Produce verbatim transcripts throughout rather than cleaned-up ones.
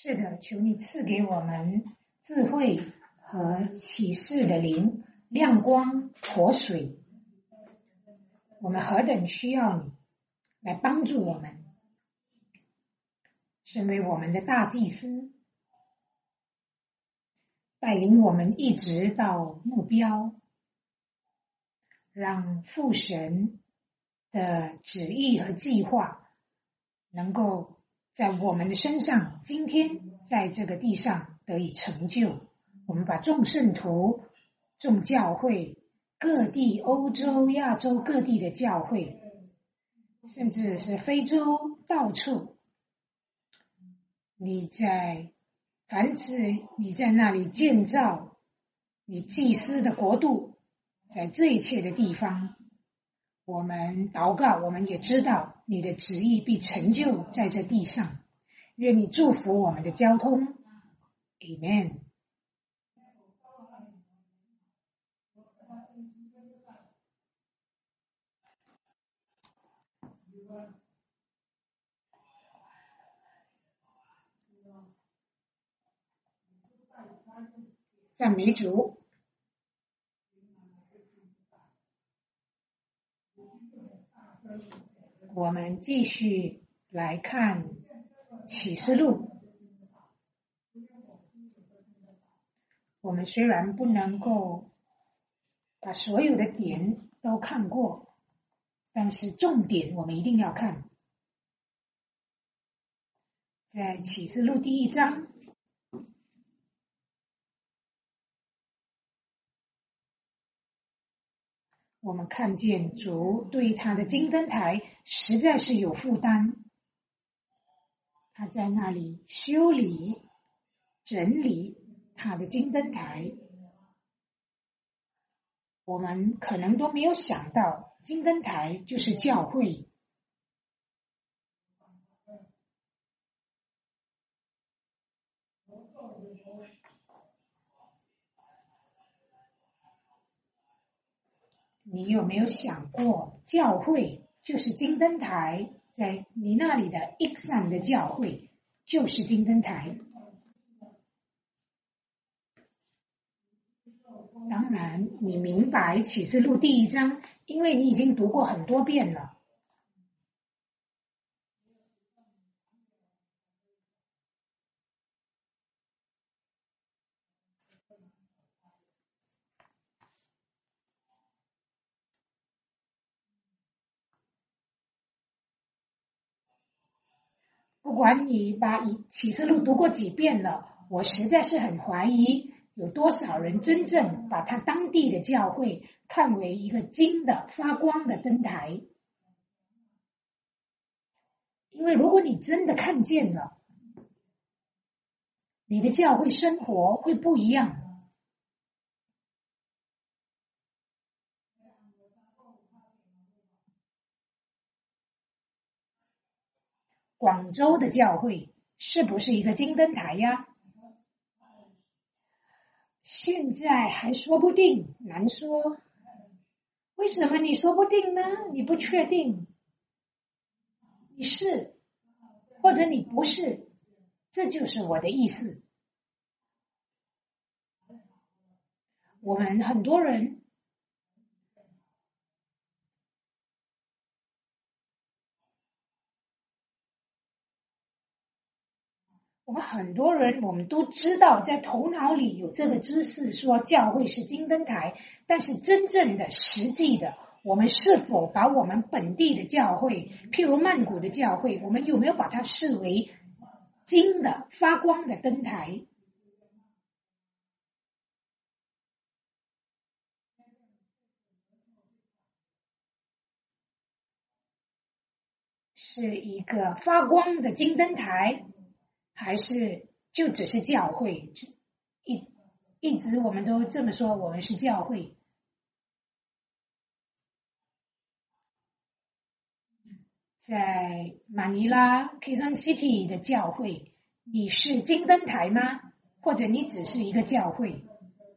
是的，求你赐给我们智慧和启示的灵，亮光、活水。我们何等需要你来帮助我们，身为我们的大祭司，带领我们一直到目标，让父神的旨意和计划能够在我们的身上，今天在这个地上得以成就。我们把众圣徒、众教会、各地欧洲、亚洲各地的教会，甚至是非洲到处，你在凡是你在那里建造你祭司的国度，在这一切的地方，我们祷告，我们也知道你的旨意必成就在这地上。愿你祝福我们的交通 Amen。 赞美主。我们继续来看启示录。我们虽然不能够把所有的点都看过，但是重点我们一定要看。在启示录第一章，我们看见主对他的金灯台实在是有负担，他在那里修理、整理他的金灯台。我们可能都没有想到，金灯台就是教会。你有没有想过，教会就是金灯台，在你那里的一散的教会就是金灯台。当然你明白启示录第一章，因为你已经读过很多遍了。不管你把启示录读过几遍了，我实在是很怀疑有多少人真正把他当地的教会看为一个金的发光的灯台。因为如果你真的看见了，你的教会生活会不一样。广州的教会是不是一个金灯台呀？现在还说不定，难说。为什么你说不定呢？你不确定，你是或者你不是，这就是我的意思。我们很多人我们很多人我们都知道，在头脑里有这个知识，说教会是金灯台，但是真正的实际的，我们是否把我们本地的教会，譬如曼谷的教会，我们有没有把它视为金的发光的灯台？是一个发光的金灯台，还是就只是教会？一一直我们都这么说，我们是教会。在马尼拉 Quezon City 的教会，你是金灯台吗？或者你只是一个教会？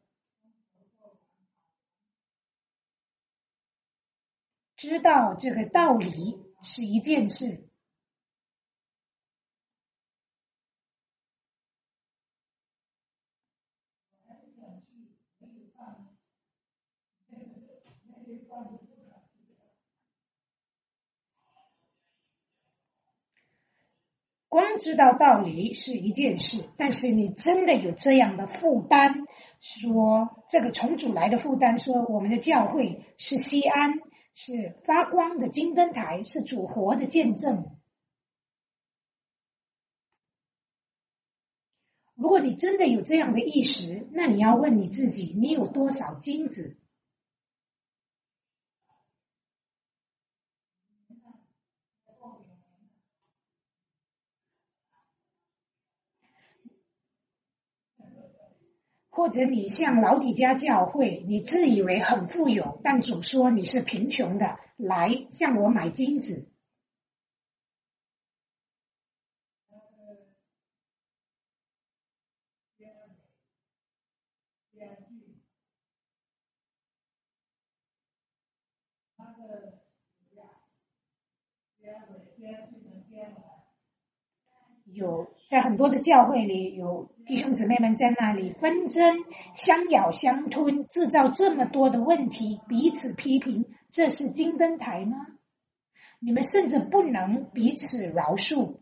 知道这个道理是一件事， 光知道道理是一件事，但是你真的有这样的负担，说这个从主来的负担，说我们的教会是西安，是发光的金灯台，是主活的见证。如果你真的有这样的意识，那你要问你自己，你有多少金子？或者你像老底家教会，你自以为很富有，但主说你是贫穷的，来向我买金子。有在很多的教会里，有弟兄姊妹们在那里纷争、相咬相吞，制造这么多的问题，彼此批评，这是金灯台吗？你们甚至不能彼此饶恕。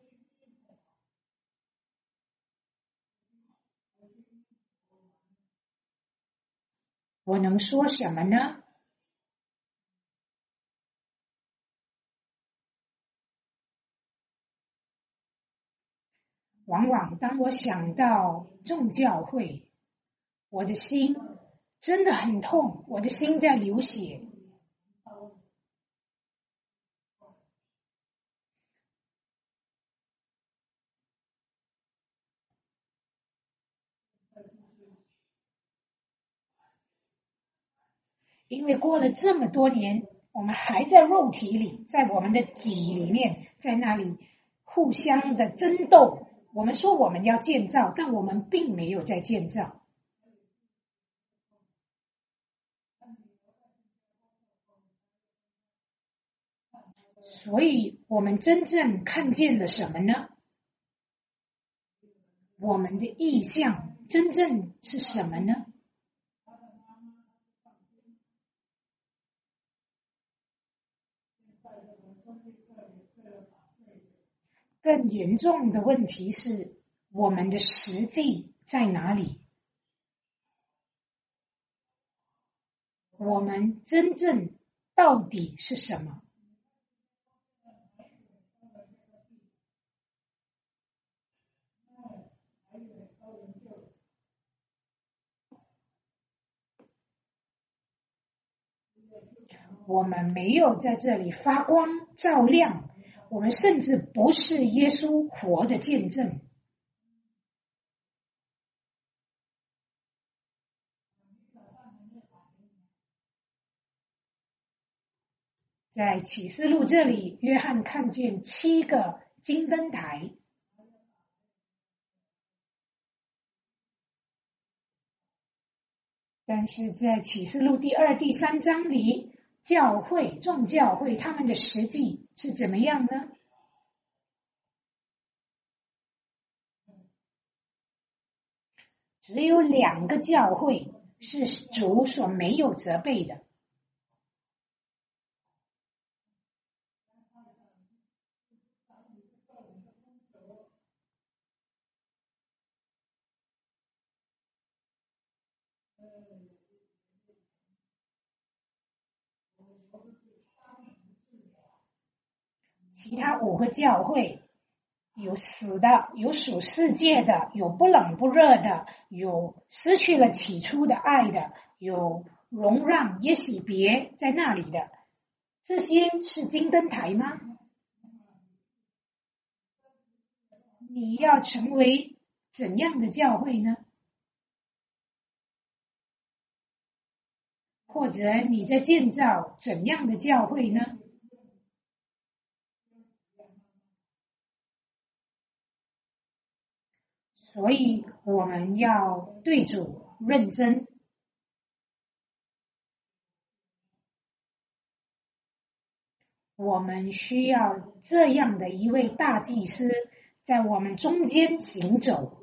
我能说什么呢？往往当我想到众教会，我的心真的很痛，我的心在流血。因为过了这么多年，我们还在肉体里，在我们的己里面，在那里互相的争斗。我们说我们要建造，但我们并没有在建造。所以我们真正看见了什么呢？我们的意向真正是什么呢？更严重的问题是，我们的实际在哪里？我们真正到底是什么？我们没有在这里发光照亮，我们甚至不是耶稣活的见证。在启示录这里，约翰看见七个金灯台，但是在启示录第二、第三章里，教会众教会他们的实际是怎么样呢？只有两个教会是主所没有责备的。其他五个教会有死的，有属世界的，有不冷不热的，有失去了起初的爱的，有容让也喜别在那里的。这些是金灯台吗？你要成为怎样的教会呢？或者你在建造怎样的教会呢？所以我们要对主认真。我们需要这样的一位大祭司在我们中间行走。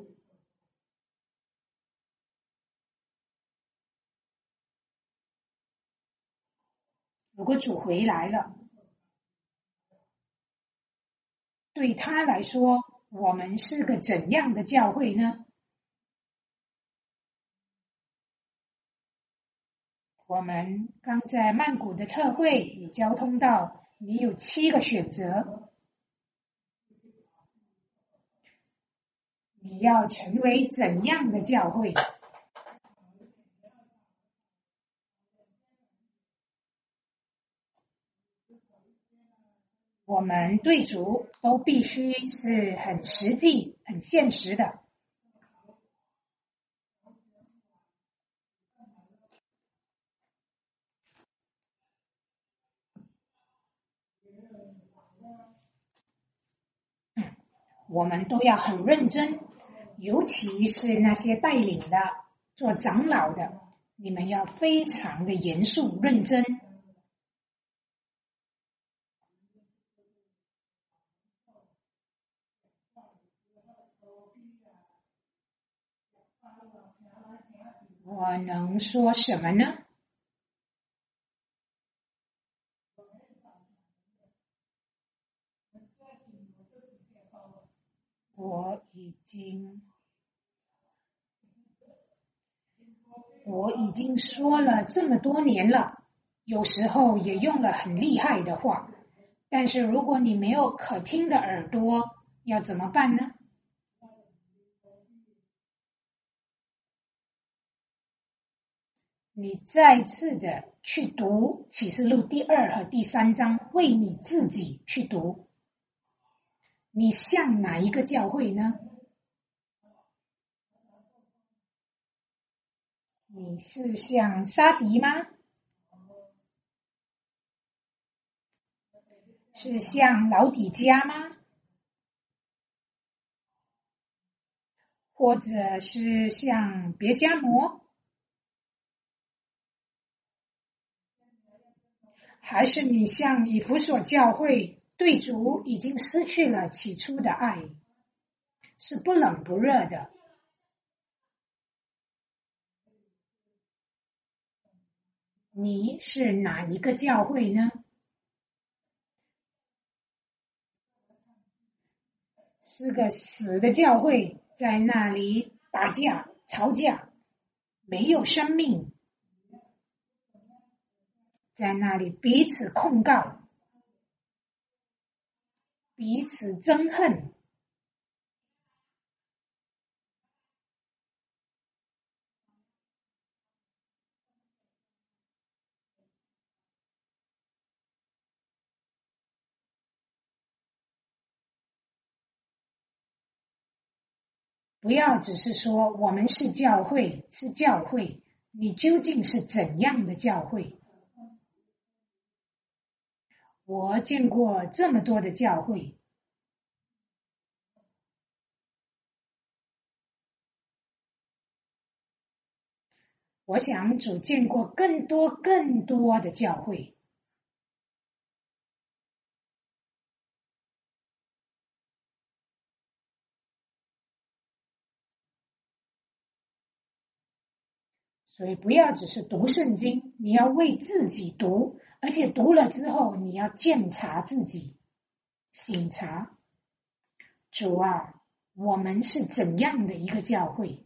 如果主回来了， 对他来说，我们是个怎样的教会呢？我们刚在曼谷的特会与交通道，你有七个选择，你要成为怎样的教会？我们对主都必须是很实际、很现实的。嗯，我们都要很认真，尤其是那些带领的、做长老的，你们要非常的严肃认真。我能说什么呢？我已经我已经说了这么多年了，有时候也用了很厉害的话，但是如果你没有可听的耳朵，要怎么办呢？你再次的去读启示录第二和第三章，为你自己去读。你像哪一个教会呢？你是像沙迪吗？是像老底嘉吗？或者是像别加摩？还是你像以弗所教会，对主已经失去了起初的爱，是不冷不热的？你是哪一个教会呢？是个死的教会，在那里打架、吵架，没有生命，在那里彼此控告、彼此憎恨。不要只是说我们是教会，是教会，你究竟是怎样的教会？我见过这么多的教会，我想主见过更多更多的教会，所以不要只是读圣经，你要为自己读，而且读了之后你要检查自己，省察主啊，我们是怎样的一个教会？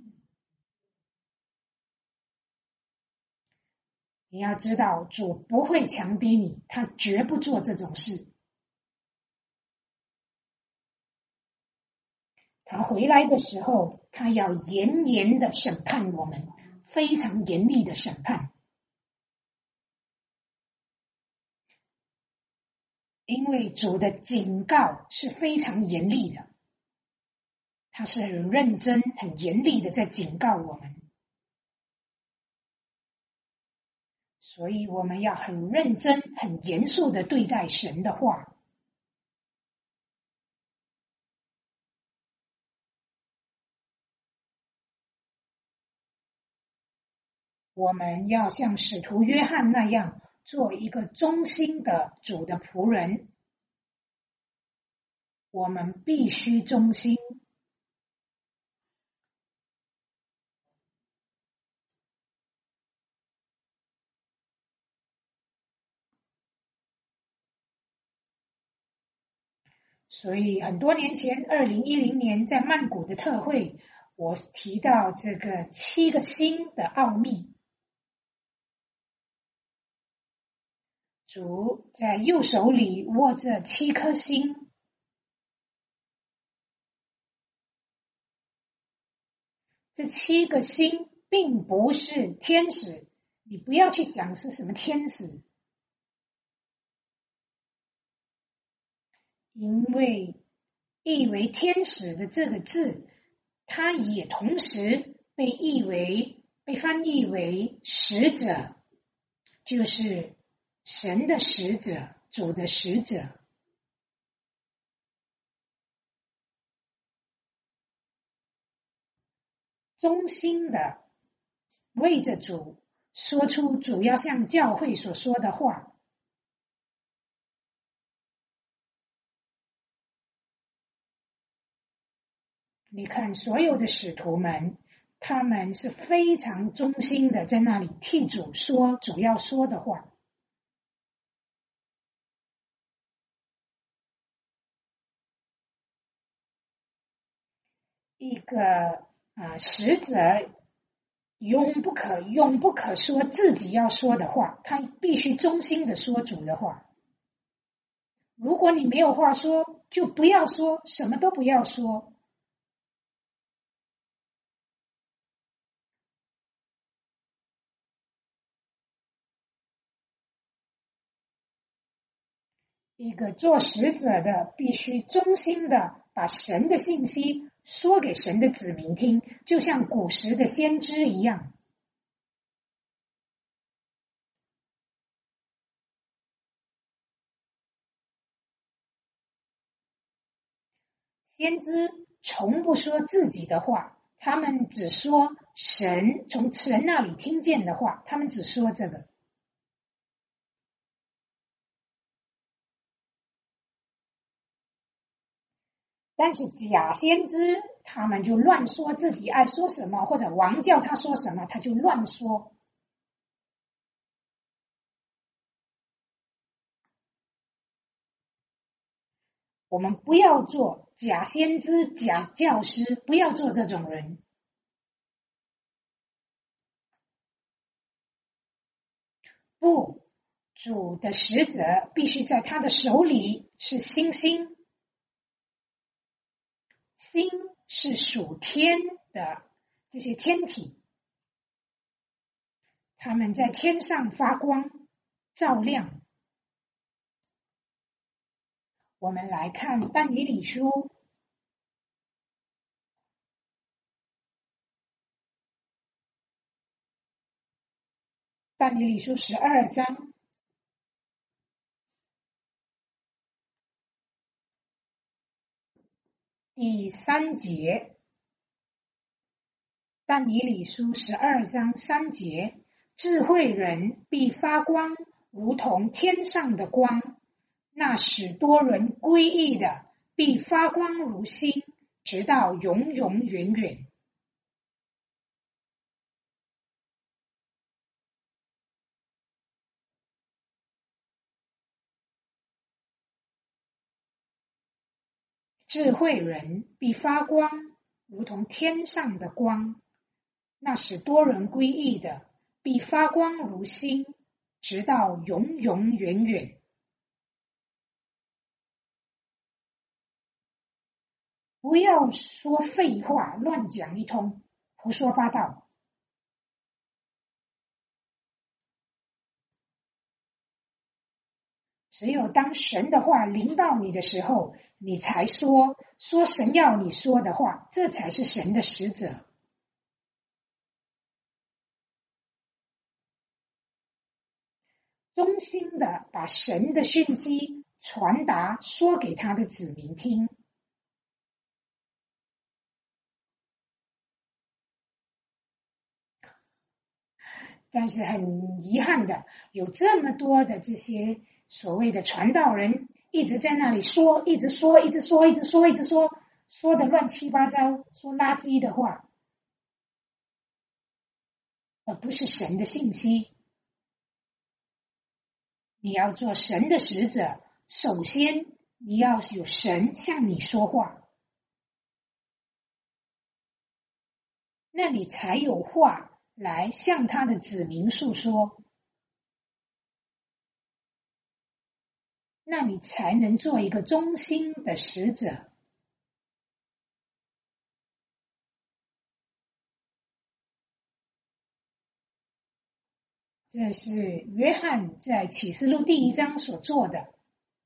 你要知道，主不会强逼你，他绝不做这种事。他回来的时候，他要严严的审判我们，非常严厉的审判，因为主的警告是非常严厉的，他是很认真、很严厉的在警告我们，所以我们要很认真、很严肃的对待神的话。我们要像使徒约翰那样，做一个忠心的主的仆人。我们必须忠心。 所以很多年前，二零一零年在曼谷的特会，我提到这个七个星的奥秘。主在右手里握着七颗星，这七个星并不是天使，你不要去想是什么天使，因为译为天使的这个字，它也同时被译为被翻译为使者，就是神的使者，主的使者。衷心的为着主说出主要向教会所说的话。你看所有的使徒们，他们是非常忠心的在那里替主说主要说的话。一个啊，使者永不可永不可说自己要说的话，他必须忠心的说主的话。如果你没有话说，就不要说，什么都不要说。一个做使者的必须忠心的把神的信息说给神的子民听，就像古时的先知一样。先知从不说自己的话，他们只说神从神那里听见的话，他们只说这个。但是假先知他们就乱说自己爱说什么，或者王叫他说什么他就乱说。我们不要做假先知、假教师，不要做这种人。不，主的使者必须在他的手里是星星，星是属天的这些天体，他们在天上发光照亮。我们来看但以理书但以理书十二章第三节，但以理书十二章三节，智慧人必发光，如同天上的光，那使多人归义的必发光如星，直到永永远远。智慧人必发光，如同天上的光，那使多人归义的必发光如星，直到永永远远。不要说废话，乱讲一通，胡说八道。只有当神的话临到你的时候，你才说说神要你说的话，这才是神的使者。忠心的把神的讯息传达，说给他的子民听。但是很遗憾的，有这么多的这些所谓的传道人一直在那里说，一直说，一直说，一直说，一直说，说的乱七八糟，说垃圾的话，而不是神的信息。你要做神的使者，首先你要有神向你说话，那你才有话来向他的子民诉说，那你才能做一个忠心的使者。这是约翰在启示录第一章所做的。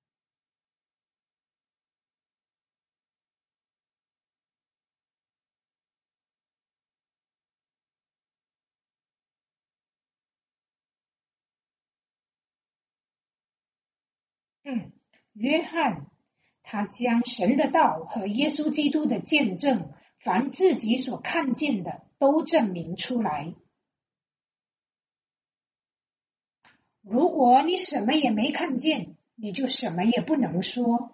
嗯，约翰他将神的道和耶稣基督的见证，凡自己所看见的都证明出来。如果你什么也没看见，你就什么也不能说；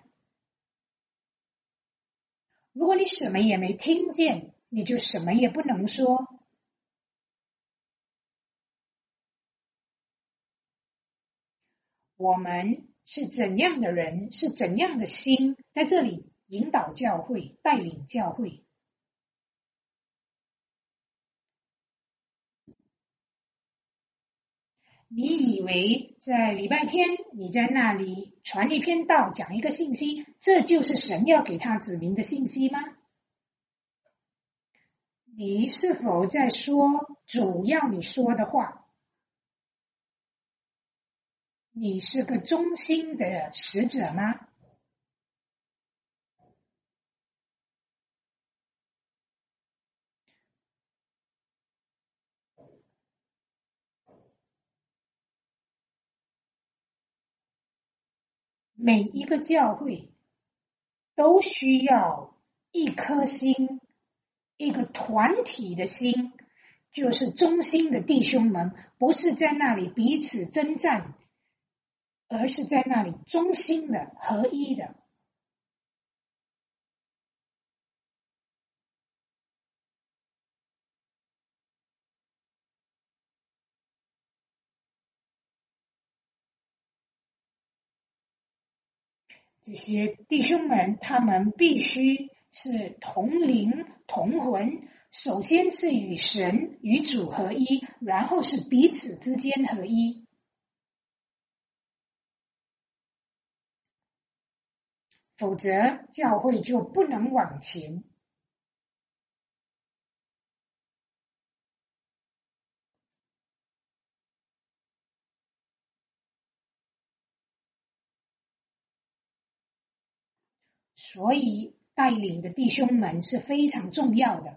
如果你什么也没听见，你就什么也不能说。我们是怎样的人，是怎样的心，在这里引导教会，带领教会。你以为在礼拜天你在那里传一篇道，讲一个信息，这就是神要给他指明的信息吗？你是否在说主要你说的话？你是个忠心的使者吗？每一个教会都需要一颗心，一个团体的心，就是忠心的弟兄们，不是在那里彼此征战，而是在那里忠心的、合一的。这些弟兄们，他们必须是同灵同魂，首先是与神与主合一，然后是彼此之间合一，否则教会就不能往前。所以带领的弟兄们是非常重要的，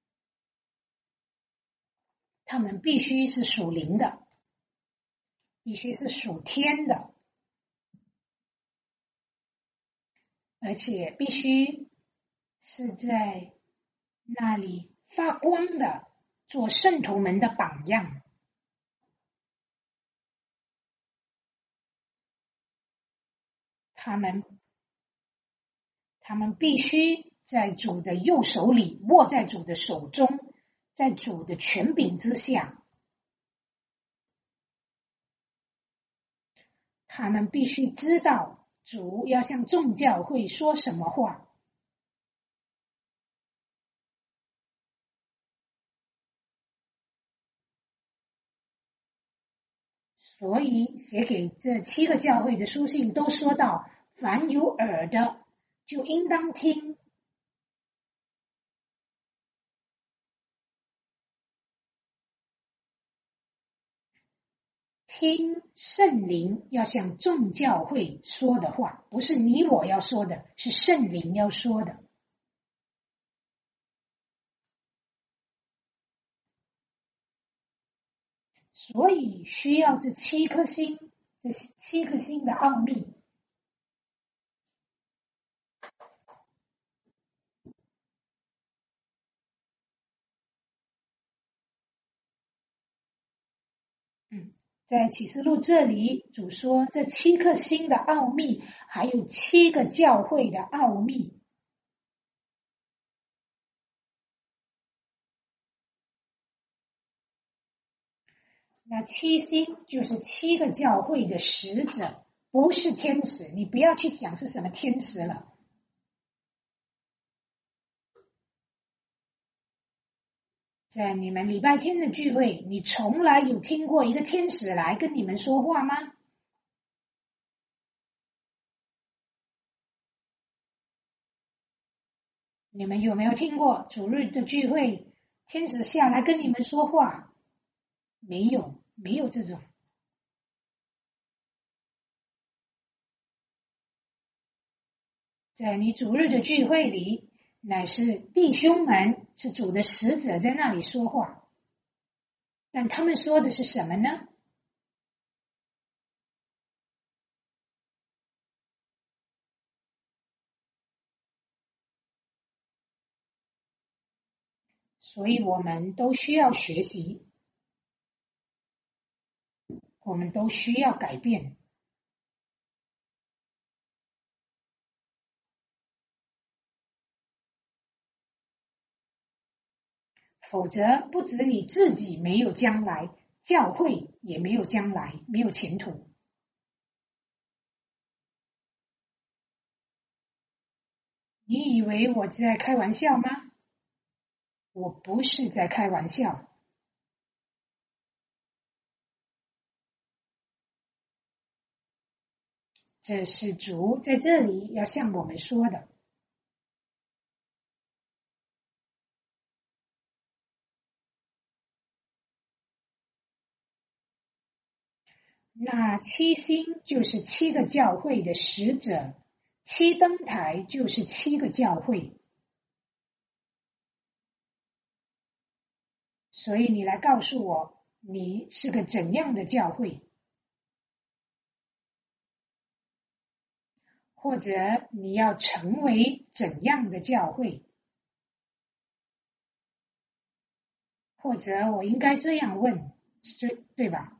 他们必须是属灵的，必须是属天的，而且必须是在那里发光的，做圣徒们的榜样。他们他们必须在主的右手里，握在主的手中，在主的权柄之下。他们必须知道主要向众教会说什么话。所以写给这七个教会的书信都说到，凡有耳的就应当听。听圣灵要向众教会说的话，不是你我要说的，是圣灵要说的。所以需要这七颗星，这七颗星的奥秘。嗯，在启示录这里，主说这七颗星的奥秘，还有七个教会的奥秘。那七星就是七个教会的使者， 不是天使，你不要去想是什么天使了。在你们礼拜天的聚会，你从来有听过一个天使来跟你们说话吗？你们有没有听过主日的聚会，天使下来跟你们说话？没有，没有这种。在你主日的聚会里，乃是弟兄们，是主的使者在那里说话，但他们说的是什么呢？所以我们都需要学习，我们都需要改变，否则不止你自己没有将来，教会也没有将来，没有前途。你以为我在开玩笑吗？我不是在开玩笑。这是主在这里要向我们说的。那七星就是七个教会的使者，七灯台就是七个教会。所以你来告诉我，你是个怎样的教会？或者你要成为怎样的教会？或者我应该这样问，对对吧？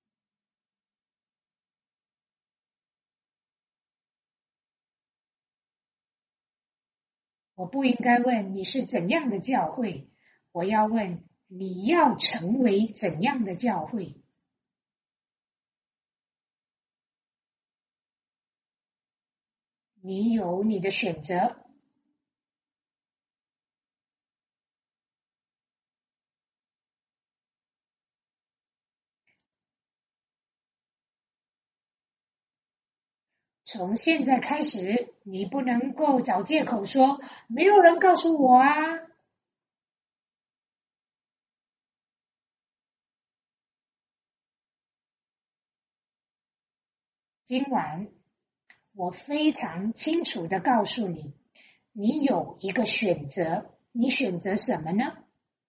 我不应该问你是怎样的教会，我要问你要成为怎样的教会。你有你的选择。从现在开始，你不能够找借口说没有人告诉我啊。今晚我非常清楚的告诉你，你有一个选择，你选择什么呢？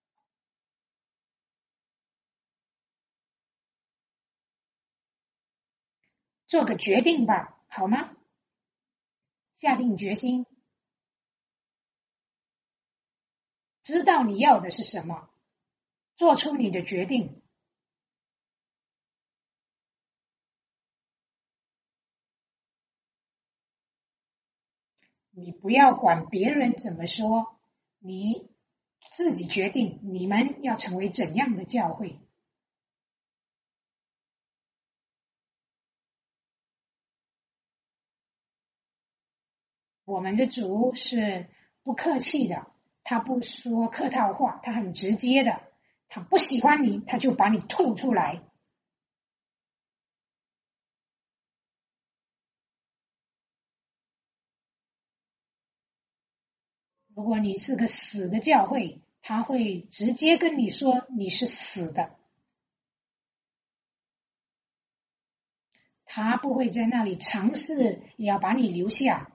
做个决定吧，好吗？下定决心，知道你要的是什么，做出你的决定。你不要管别人怎么说，你自己决定你们要成为怎样的教会。我们的主是不客气的，他不说客套话，他很直接的，他不喜欢你，他就把你吐出来。如果你是个死的教会，他会直接跟你说你是死的，他不会在那里尝试也要把你留下。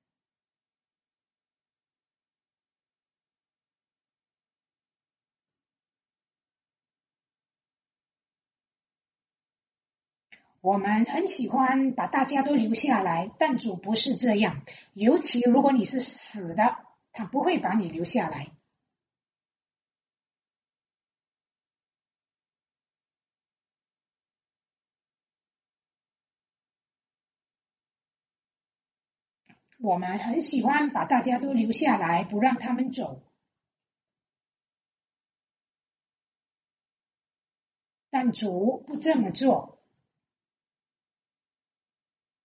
我们很喜欢把大家都留下来，但主不是这样。尤其如果你是死的，他不会把你留下来。我们很喜欢把大家都留下来，不让他们走。但主不这么做。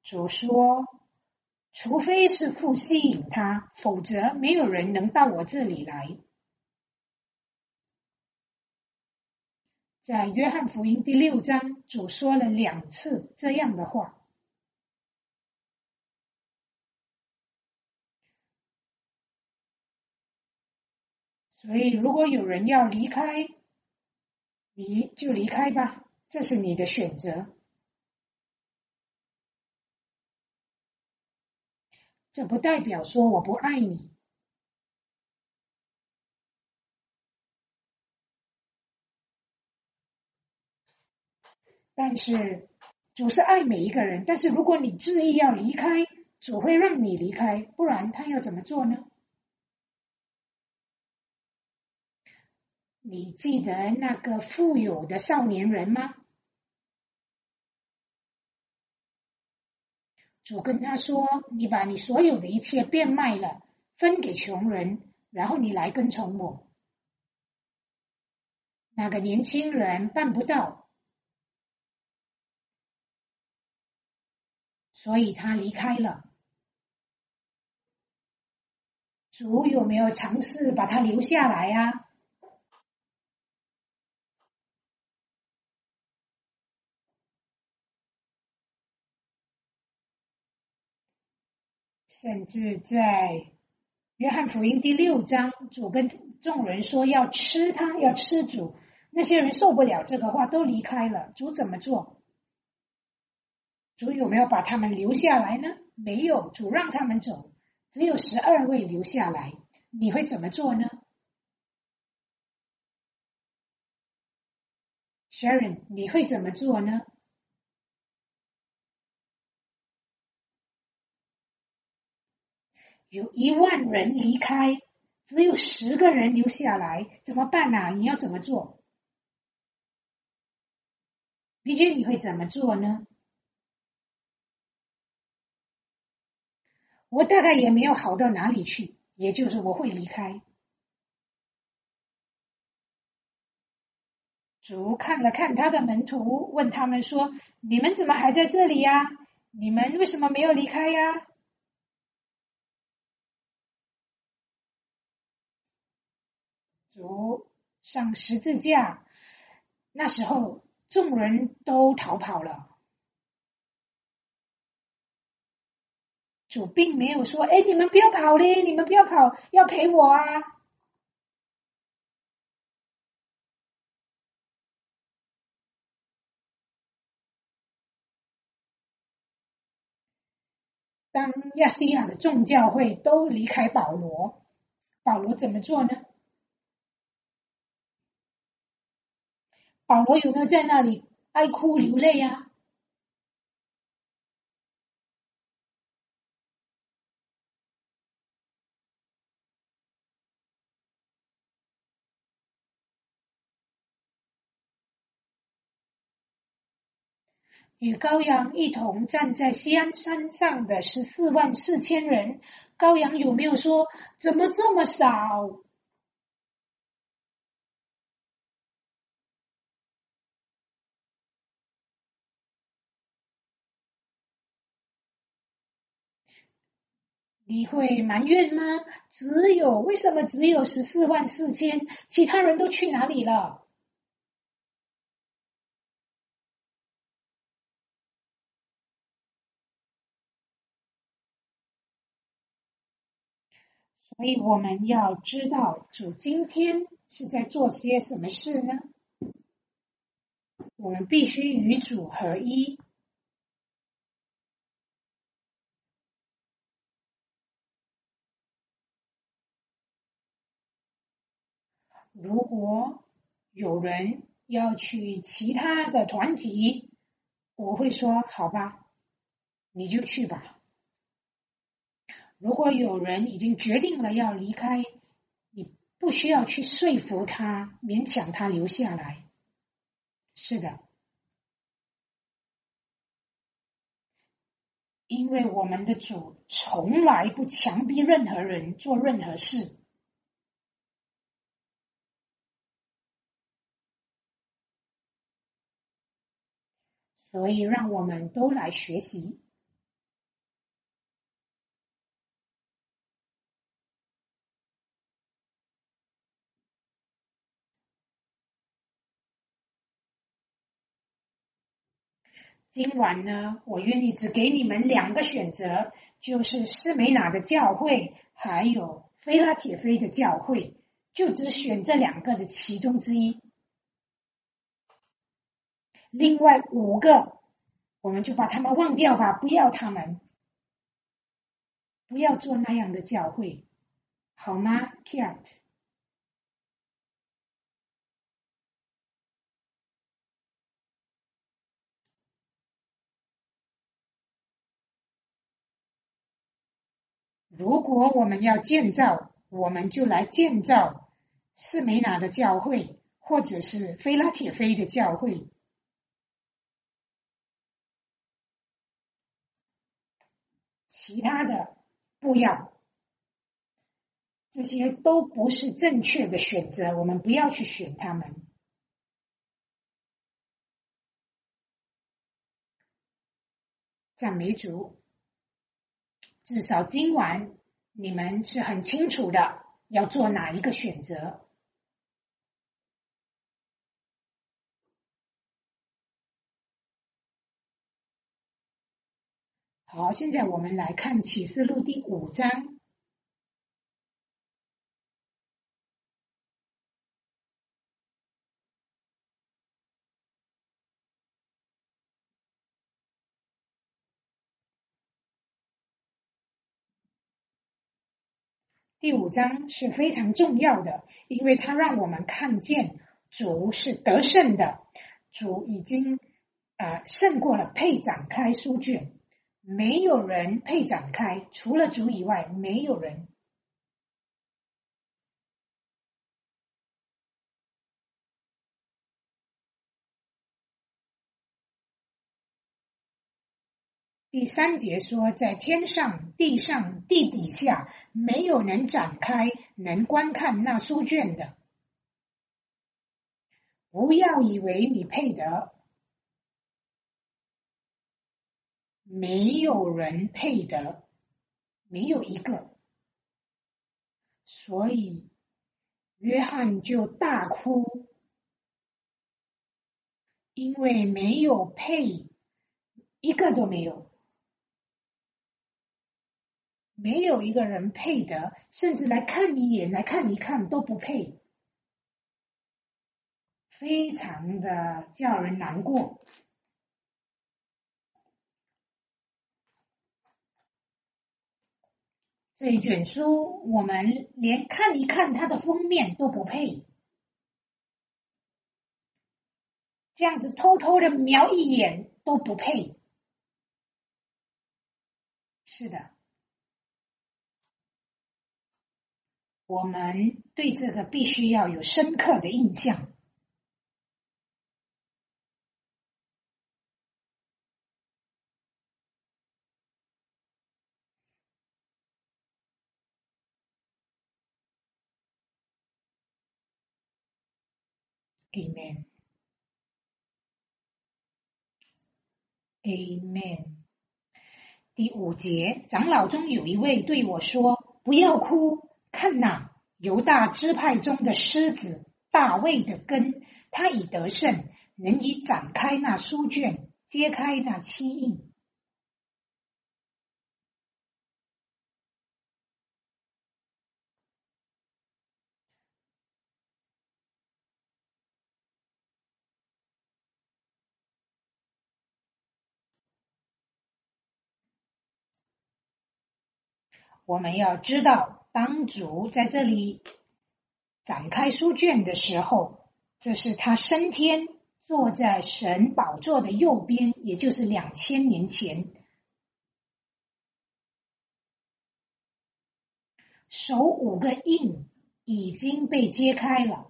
主说，除非是父吸引他，否则没有人能到我这里来。在约翰福音第六章，主说了两次这样的话。所以如果有人要离开，你就离开吧，这是你的选择。这不代表说我不爱你。但是主是爱每一个人，但是如果你执意要离开，主会让你离开，不然他要怎么做呢？你记得那个富有的少年人吗？主跟他说，你把你所有的一切变卖了，分给穷人，然后你来跟从我。那个年轻人办不到，所以他离开了。主有没有尝试把他留下来呀？甚至在约翰福音第六章，主跟众人说要吃他，要吃主。那些人受不了这个话，都离开了。主怎么做？主有没有把他们留下来呢？没有，主让他们走，只有十二位留下来。你会怎么做呢？Sharon，你会怎么做呢？有一万人离开，只有十个人留下来，怎么办啊？你要怎么做？B J，你会怎么做呢？我大概也没有好到哪里去，也就是我会离开。主看了看他的门徒，问他们说：“你们怎么还在这里呀？你们为什么没有离开呀？”主上十字架，那时候众人都逃跑了。主并没有说：“哎，你们不要跑嘞，你们不要跑，要陪我啊。”当亚细亚的众教会都离开保罗，保罗怎么做呢？保罗有没有在那里哀哭流泪啊？与羔羊一同站在锡安山上的十四万四千人，羔羊有没有说怎么这么少？你会埋怨吗？只有为什么只有十四万四千？其他人都去哪里了？所以我们要知道主今天是在做些什么事呢？我们必须与主合一。如果有人要去其他的团体，我会说好吧，你就去吧。如果有人已经决定了要离开，你不需要去说服他，勉强他留下来。是的，因为我们的主从来不强逼任何人做任何事。所以让我们都来学习。 今晚呢，我愿意只给你们两个选择，就是施美拿的教会，还有菲拉铁菲的教会，就只选这两个的其中之一。另外五个，我们就把他们忘掉吧，不要他们，不要做那样的教会，好吗 ，Kiat？如果我们要建造，我们就来建造士美拿的教会，或者是菲拉铁菲的教会。其他的不要，这些都不是正确的选择，我们不要去选他们。赞美主，至少今晚你们是很清楚的要做哪一个选择。好，现在我们来看启示录第五章。第五章是非常重要的，因为它让我们看见主是得胜的，主已经呃胜过了配展开书卷，没有人配展开，除了主以外，没有人。第三节说，在天上、地上、地底下，没有能展开、能观看那书卷的。不要以为你配得，没有人配得，没有一个。所以约翰就大哭，因为没有配，一个都没有。没有一个人配得，甚至来看一眼、来看一看都不配，非常的叫人难过。这一卷书，我们连看一看它的封面都不配，这样子偷偷的瞄一眼都不配。是的，我们对这个必须要有深刻的印象。Amen. Amen. 第五节，长老中有一位对我说：“不要哭，看哪，犹大支派中的狮子大卫的根，他已得胜，能以展开那书卷，揭开那七印。”我们要知道，当主在这里展开书卷的时候，这是他升天坐在神宝座的右边，也就是两千年前，首五个印已经被揭开了。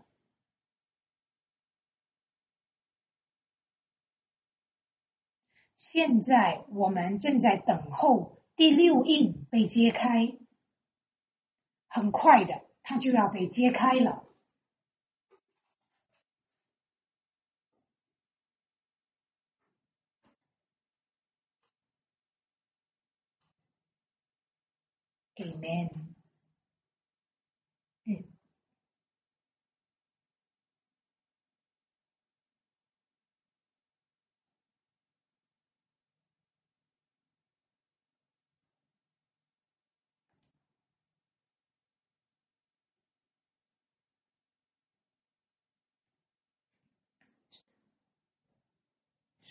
现在我们正在等候第六印被揭开，很快的，它就要被揭开了。Amen。嗯，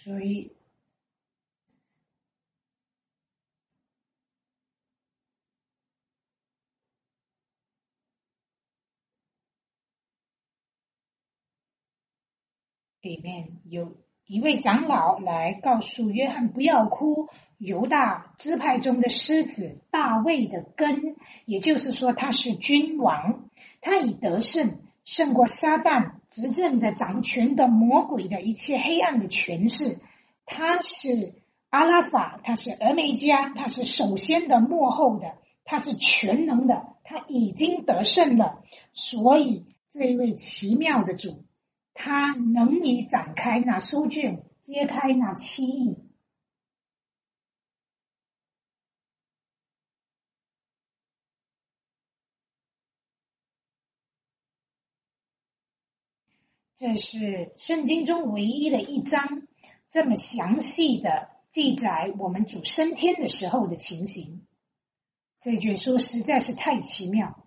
所以里面有一位长老来告诉约翰不要哭，犹大支派中的狮子大卫的根，也就是说他是君王，他已得胜，胜过撒旦执政的掌权的魔鬼的一切黑暗的权势，他是阿拉法，他是俄梅加，他是首先的幕后的，他是全能的，他已经得胜了，所以这一位奇妙的主，他能以展开那书卷，揭开那七印。这是圣经中唯一的一章，这么详细的记载我们主升天的时候的情形。这卷书实在是太奇妙。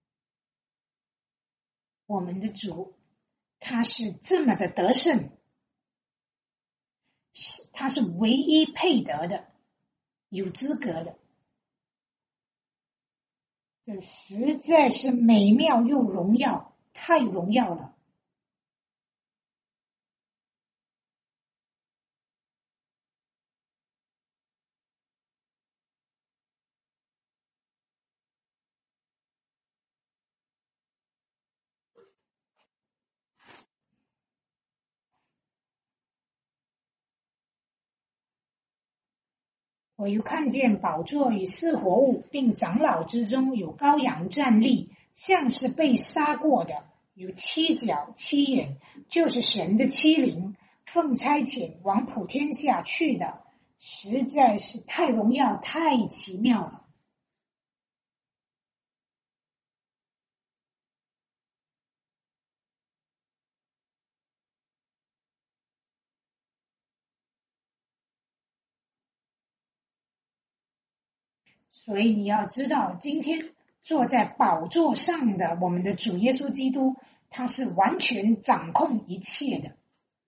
我们的主，他是这么的得胜，他是唯一配得的，有资格的。这实在是美妙又荣耀，太荣耀了。我又看见宝座与四活物，并长老之中有羔羊站立，像是被杀过的，有七角七眼，就是神的七灵，奉差遣往普天下去的，实在是太荣耀太奇妙了。所以你要知道，今天坐在宝座上的我们的主耶稣基督，他是完全掌控一切的。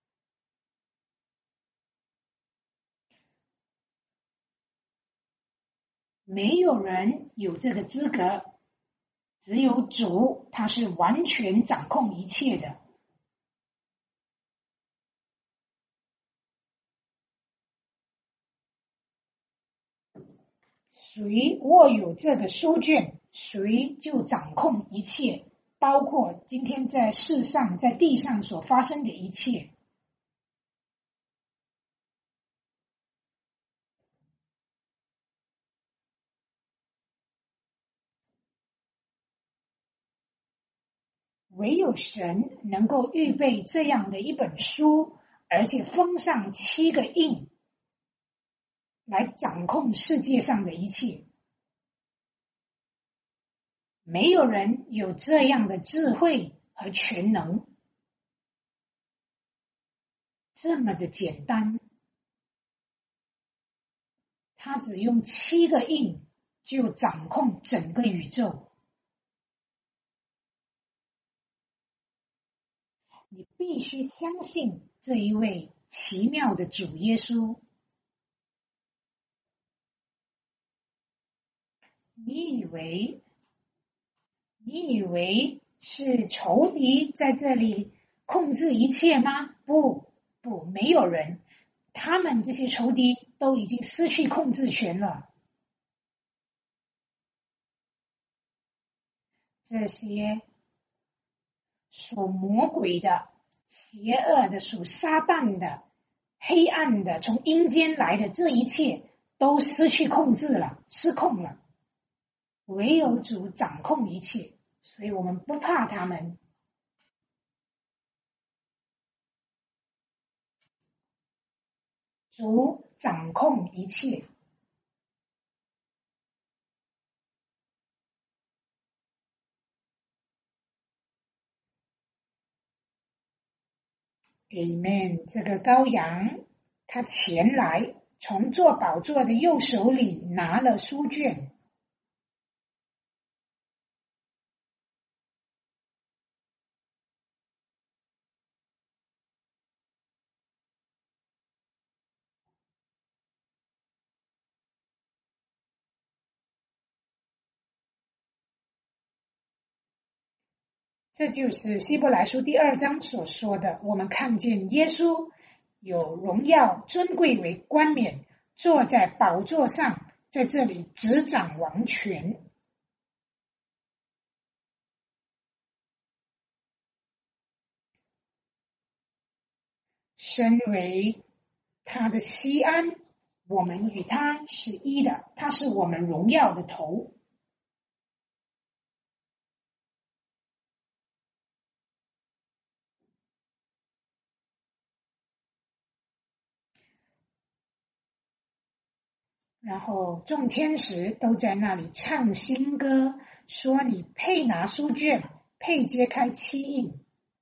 没有人有这个资格，只有主，他是完全掌控一切的。谁握有这个书卷，谁就掌控一切，包括今天在世上在地上所发生的一切。唯有神能够预备这样的一本书，而且封上七个印，来掌控世界上的一切。没有人有这样的智慧和全能，这么的简单。他只用七个印就掌控整个宇宙。你必须相信这一位奇妙的主耶稣。你以为你以为是仇敌在这里控制一切吗？不不，没有人，他们这些仇敌都已经失去控制权了。这些属魔鬼的、邪恶的、属撒旦的、黑暗的、从阴间来的，这一切都失去控制了，失控了。唯有主掌控一切，所以我们不怕他们。主掌控一切。Amen。这个羔羊，他前来，从坐宝座的右手里拿了书卷。 这就是希伯来书第二章所说的，我们看见耶稣有荣耀尊贵为冠冕，坐在宝座上，在这里执掌王权。身为他的西安，我们与他是一的，他是我们荣耀的头。然后众天使都在那里唱新歌，说你配拿书卷，配揭开七印，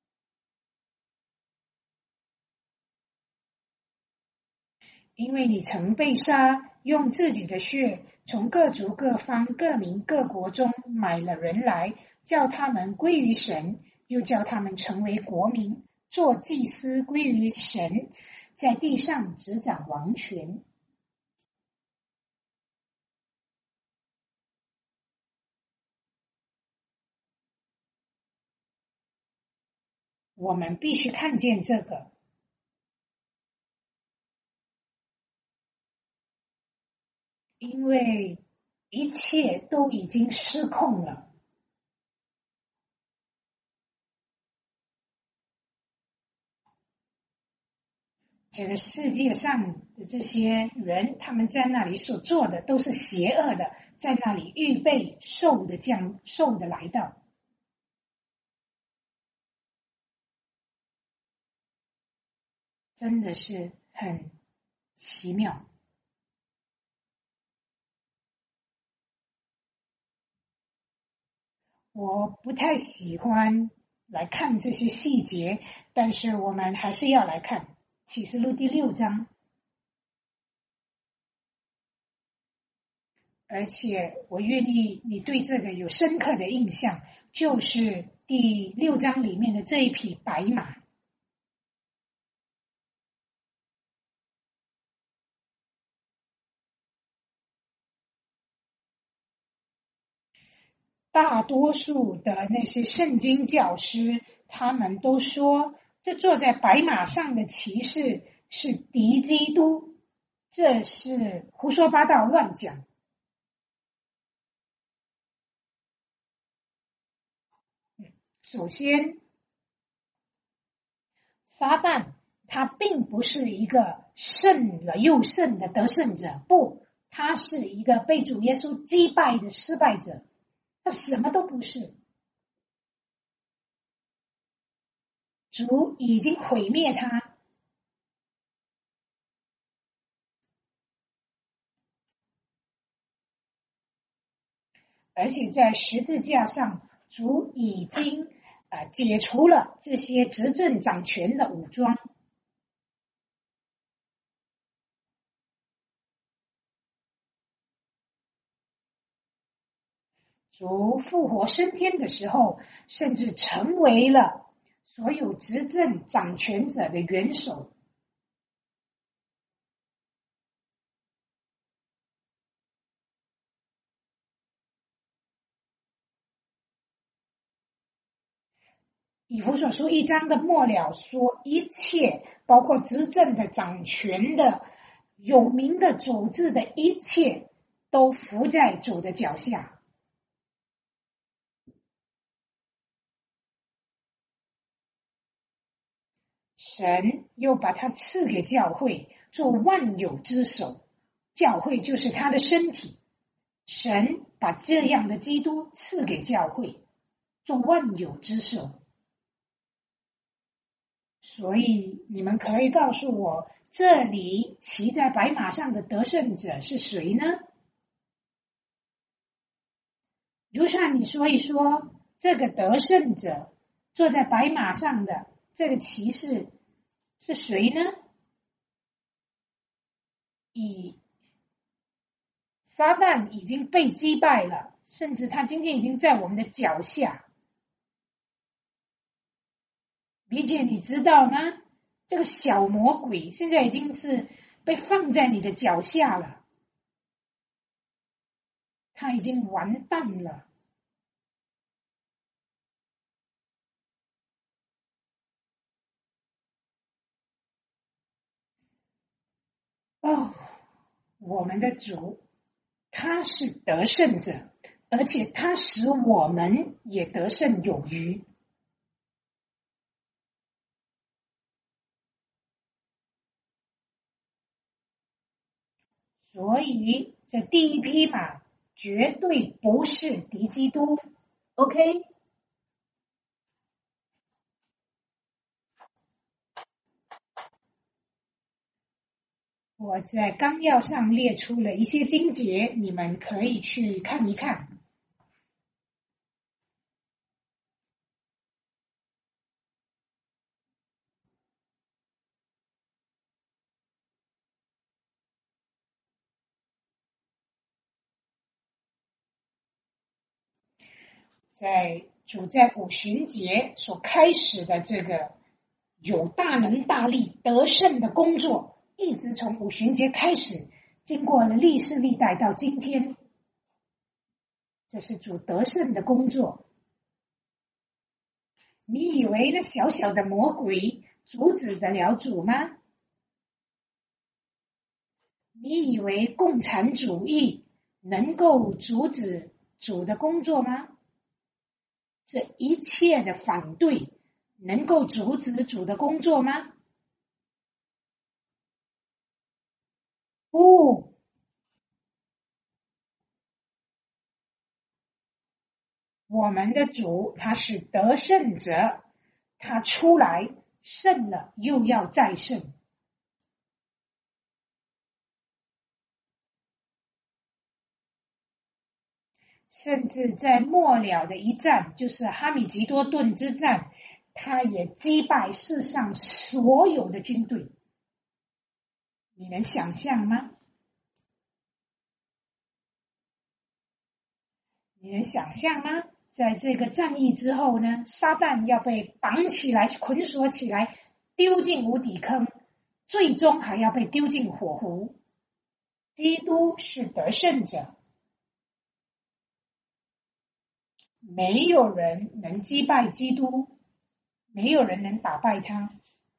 因为你曾被杀，用自己的血从各族各方各民各国中买了人来，叫他们归于神，又叫他们成为国民，做祭司归于神，在地上执掌王权。我们必须看见这个，因为一切都已经失控了。这个世界上的这些人，他们在那里所做的都是邪恶的，在那里预备兽的降兽的来到。真的是很奇妙。我不太喜欢来看这些细节，但是我们还是要来看启示录第六章。而且我愿意你对这个有深刻的印象，就是第六章里面的这一匹白马。大多数的那些圣经教师，他们都说这坐在白马上的骑士是敌基督，这是胡说八道乱讲。首先，撒旦他并不是一个胜了又胜的得胜者，不，他是一个被主耶稣击败的失败者，他什么都不是。主已经毁灭他，而且在十字架上，主已经呃解除了这些执政掌权的武装。主复活升天的时候，甚至成为了所有执政掌权者的元首。以弗所书一章的末了说，一切包括执政的掌权的有名的主治的一切都伏在主的脚下。神又把他赐给教会，做万有之首。教会就是他的身体。神把这样的基督赐给教会，做万有之首。所以你们可以告诉我，这里骑在白马上的得胜者是谁呢？如善，你说一说，这个得胜者坐在白马上的这个骑士是谁呢？以撒旦已经被击败了，甚至他今天已经在我们的脚下。理解你知道吗？这个小魔鬼现在已经是被放在你的脚下了，他已经完蛋了。 哦，我们的主，他是得胜者，而且他使我们也得胜有余。所以这第一匹马绝对不是敌基督 ，OK？我在纲要上列出了一些经节，你们可以去看一看。在主在五旬节所开始的这个有大能大力得胜的工作，一直从五旬节开始，经过了历世历代到今天，这是主得胜的工作。你以为那小小的魔鬼阻止得了主吗？你以为共产主义能够阻止主的工作吗？这一切的反对能够阻止主的工作吗？不，我们的主他是得胜者，他出来胜了又要再胜。甚至在末了的一战，就是哈米吉多顿之战，他也击败世上所有的军队。你能想象吗？你能想象吗？在这个战役之后呢，撒旦要被绑起来、捆锁起来，丢进无底坑，最终还要被丢进火湖。基督是得胜者，没有人能击败基督，没有人能打败他。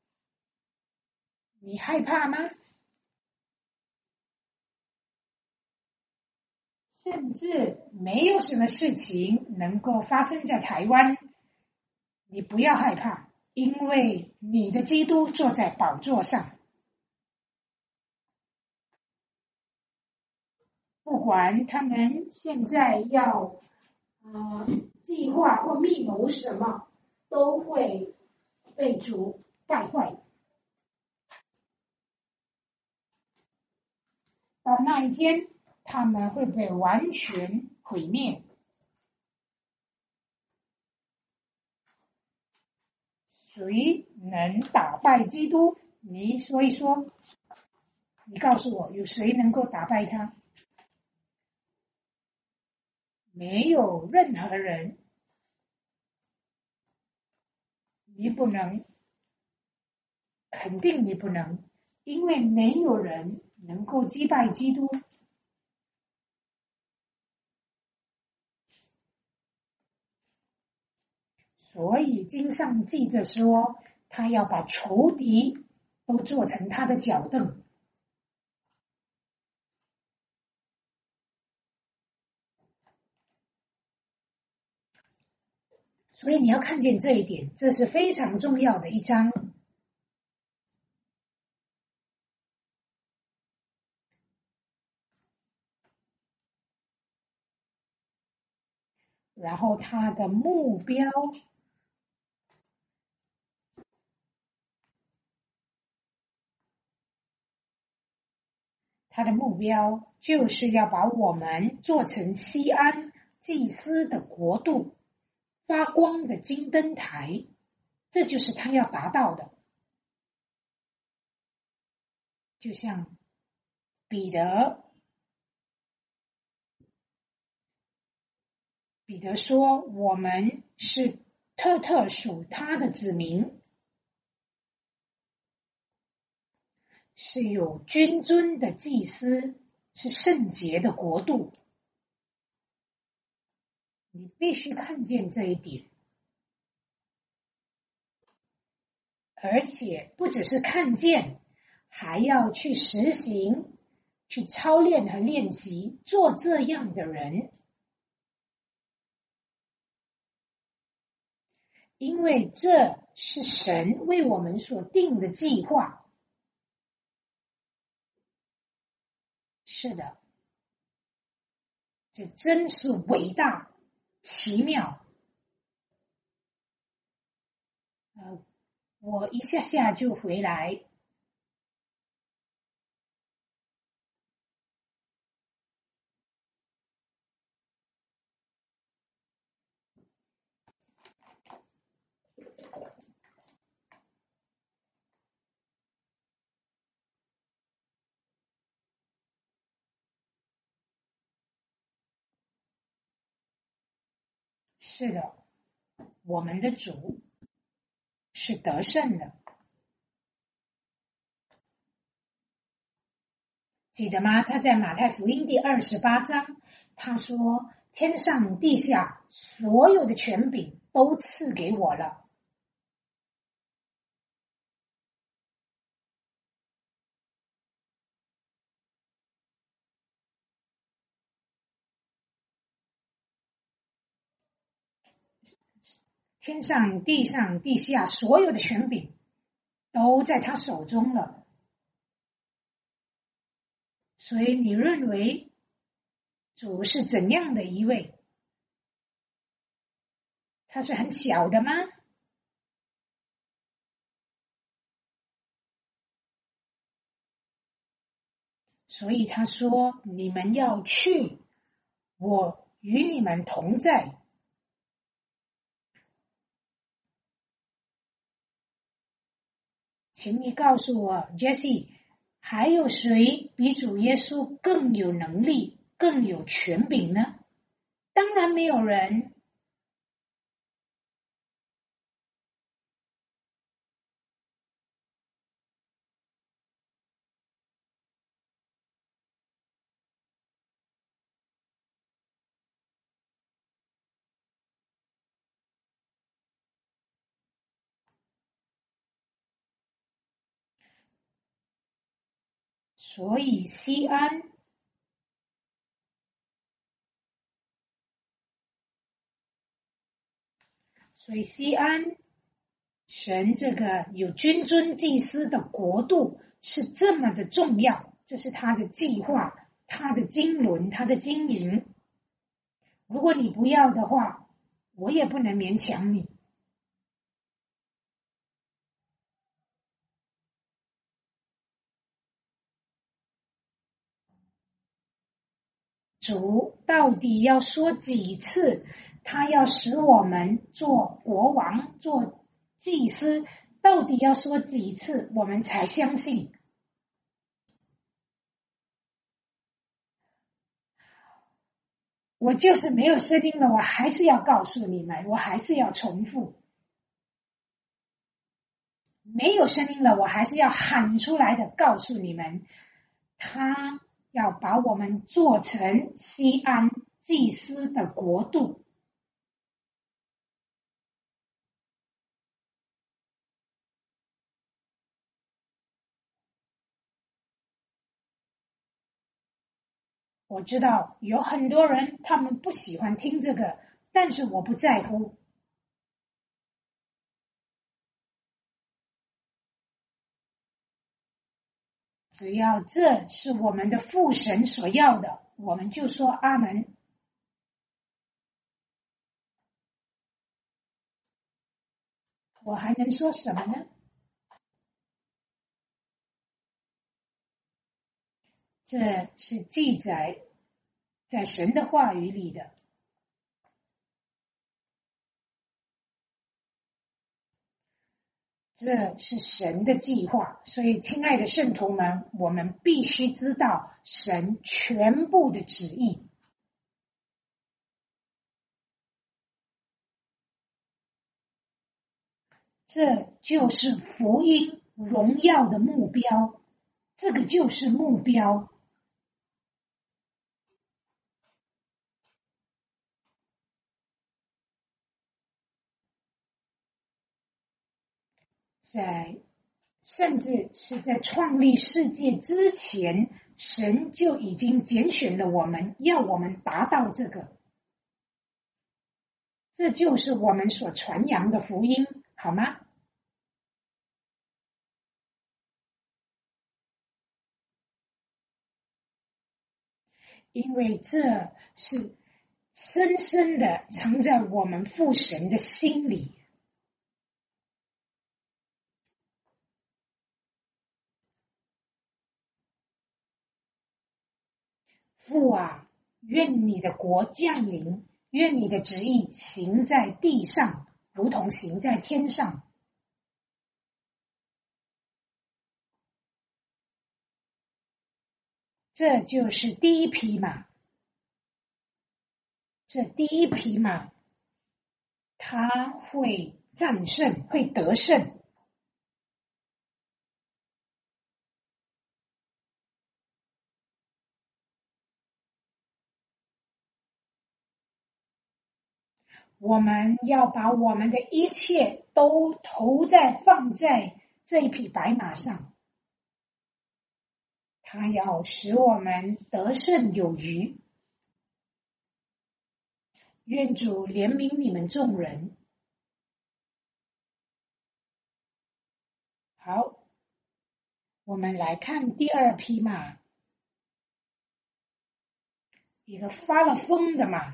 你害怕吗？甚至没有什么事情能够发生在台湾，你不要害怕，因为你的基督坐在宝座上。不管他们现在要呃计划或密谋什么，都会被主败坏。到那一天，他们会被完全毁灭。谁能打败基督？你说一说，你告诉我，有谁能够打败他？没有任何人，你不能，肯定你不能，因为没有人能够击败基督。所以经上记着说，他要把仇敌都做成他的脚凳。所以你要看见这一点，这是非常重要的一章。然后他的目标，他的目标就是要把我们做成西安祭司的国度，发光的金灯台，这就是他要达到的。就像彼得，彼得说，我们是特特属他的子民，是有君尊的祭司，是圣洁的国度。你必须看见这一点，而且不只是看见， 还要去实行、去操练和练习做这样的人，因为这是神为我们所定的计划。是的，这真是伟大、奇妙。呃，我一下下就回来。是的，我们的主是得胜的。记得吗？他在马太福音第二十八章，他说：“天上地下所有的权柄都赐给我了。”天上地上地下所有的权柄都在他手中了。所以你认为主是怎样的一位？他是很小的吗？所以他说：“你们要去，我与你们同在。”请你告诉我 ，Jessie， 还有谁比主耶稣更有能力、更有权柄呢？当然没有人。所以西安，所以西安，神这个有君尊祭司的国度是这么的重要，这是他的计划，他的经纶，他的经营。如果你不要的话，我也不能勉强你。主到底要说几次？他要使我们做国王、做祭司，到底要说几次，我们才相信？我就是没有声音了，我还是要告诉你们，我还是要重复。没有声音了，我还是要喊出来的，告诉你们，他要把我们做成西安祭司的国度。我知道有很多人他们不喜欢听这个，但是我不在乎。只要这是我们的父神所要的，我们就说阿门。我还能说什么呢？这是记载在神的话语里的。这是神的计划，所以亲爱的圣徒们，我们必须知道神全部的旨意。这就是福音荣耀的目标，这个就是目标。在甚至是在创立世界之前，神就已经拣选了我们，要我们达到这个。这就是我们所传扬的福音，好吗？因为这是深深的藏在我们父神的心里。父啊，愿你的国降临，愿你的旨意行在地上，如同行在天上。这就是第一匹马。这第一匹马，它会战胜，会得胜。我们要把我们的一切都投在放在这一匹白马上，它要使我们得胜有余。愿主怜悯你们众人。好，我们来看第二匹马，一个发了疯的马。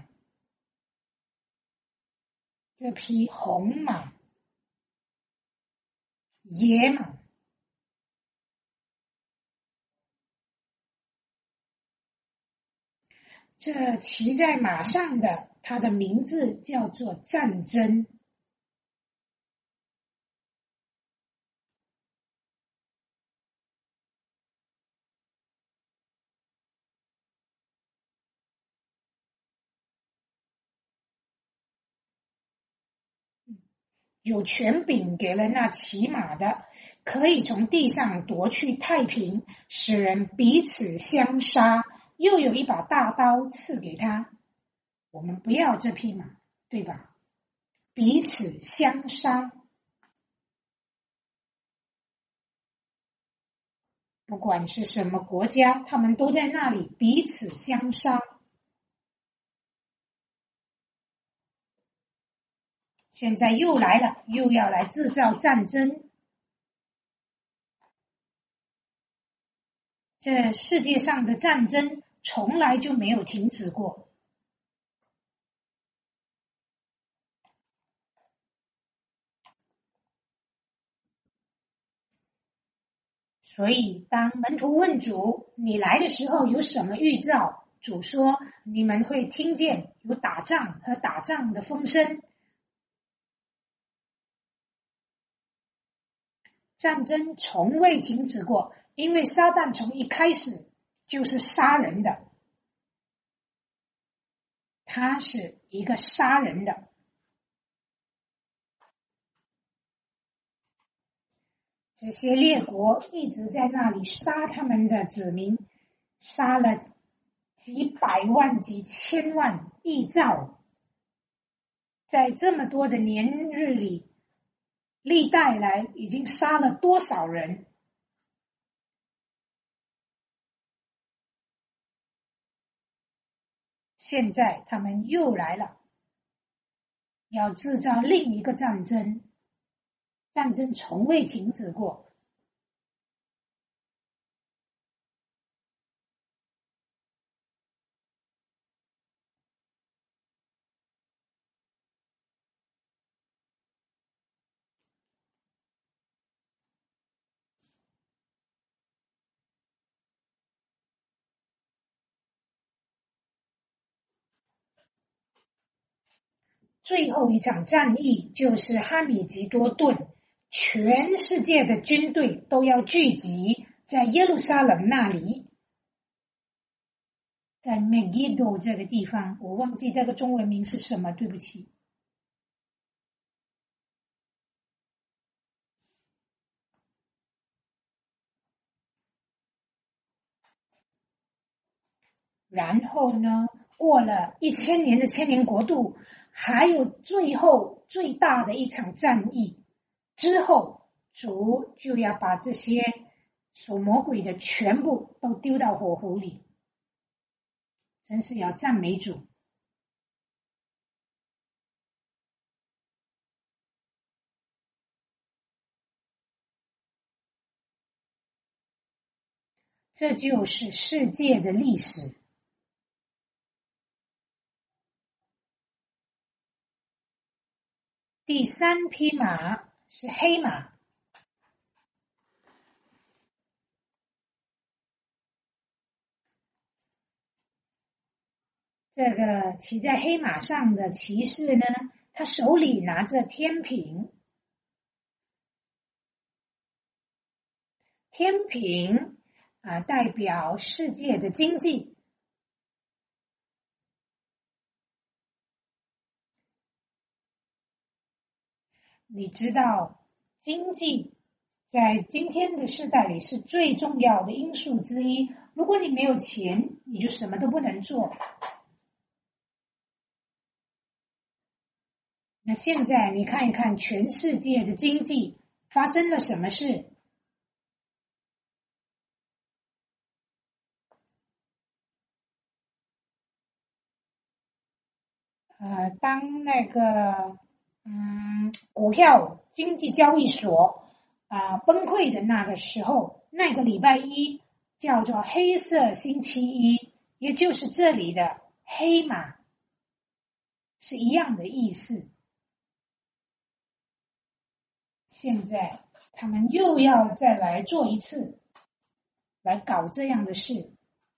这匹红马，野马，这骑在马上的，它的名字叫做战争。有权柄给了那骑马的，可以从地上夺去太平，使人彼此相杀。又有一把大刀赐给他。我们不要这匹马，对吧？彼此相杀，不管是什么国家，他们都在那里彼此相杀。现在又来了，又要来制造战争。这世界上的战争从来就没有停止过。所以当门徒问主，你来的时候有什么预兆？主说，你们会听见有打仗和打仗的风声。战争从未停止过，因为撒旦从一开始就是杀人的，他是一个杀人的。这些列国一直在那里杀他们的子民，杀了几百万、几千万、亿兆，在这么多的年日里，历代来已经杀了多少人？现在他们又来了，要制造另一个战争。战争从未停止过。最后一场战役就是哈米吉多顿，全世界的军队都要聚集在耶路撒冷那里，在 Megiddo 这个地方，我忘记这个中文名是什么，对不起。然后呢，过了一千年的千年国度，还有最后最大的一场战役之后， 主就要把这些属魔鬼的全部都丢到火湖里，真是要赞美主。这就是世界的历史。第三匹马是黑马，这个骑在黑马上的骑士呢，他手里拿着天平，天平啊代表世界的经济。你知道，经济在今天的时代里是最重要的因素之一。如果你没有钱，你就什么都不能做。那现在你看一看全世界的经济发生了什么事？呃，当那个嗯股票经济交易所啊、呃、崩溃的那个时候，那个礼拜一叫做黑色星期一，也就是这里的黑马，是一样的意思。现在他们又要再来做一次，来搞这样的事。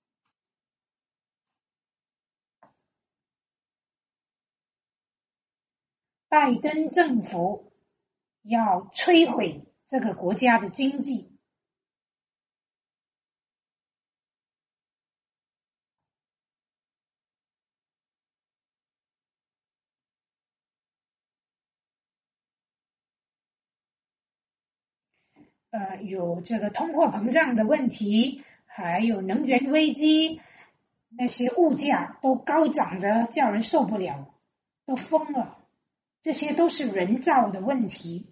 拜登政府要摧毁这个国家的经济。呃，有这个通货膨胀的问题，还有能源危机，那些物价都高涨的叫人受不了，都疯了。这些都是人造的问题。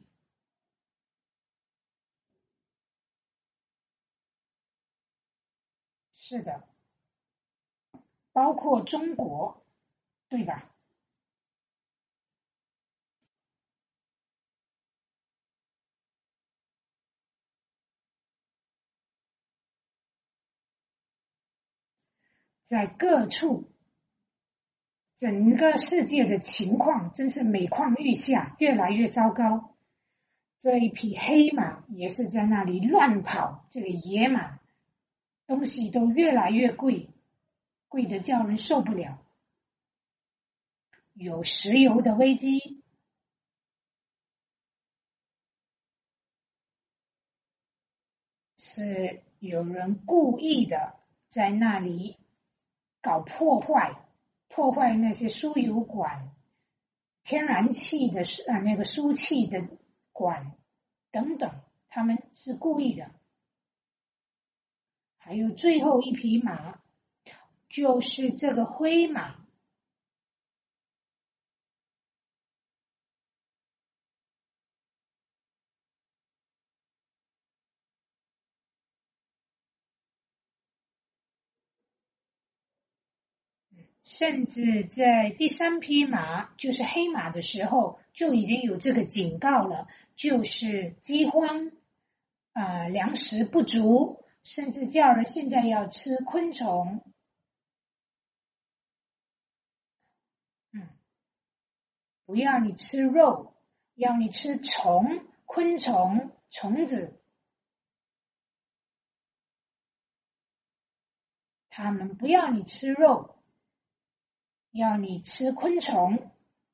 是的，包括中国，对吧？在各处，整个世界的情况真是每况愈下，越来越糟糕。这一匹黑马也是在那里乱跑，这个野马东西都越来越贵，贵的叫人受不了。有石油的危机，是有人故意的在那里搞破坏，破坏那些输油管、天然气的啊那个输气的管等等，他们是故意的。还有最后一匹马，就是这个灰马。甚至在第三匹马，就是黑马的时候，就已经有这个警告了，就是饥荒啊、呃，粮食不足，甚至叫人现在要吃昆虫。嗯，不要你吃肉，要你吃虫、昆虫、虫子。他们不要你吃肉，要你吃昆虫。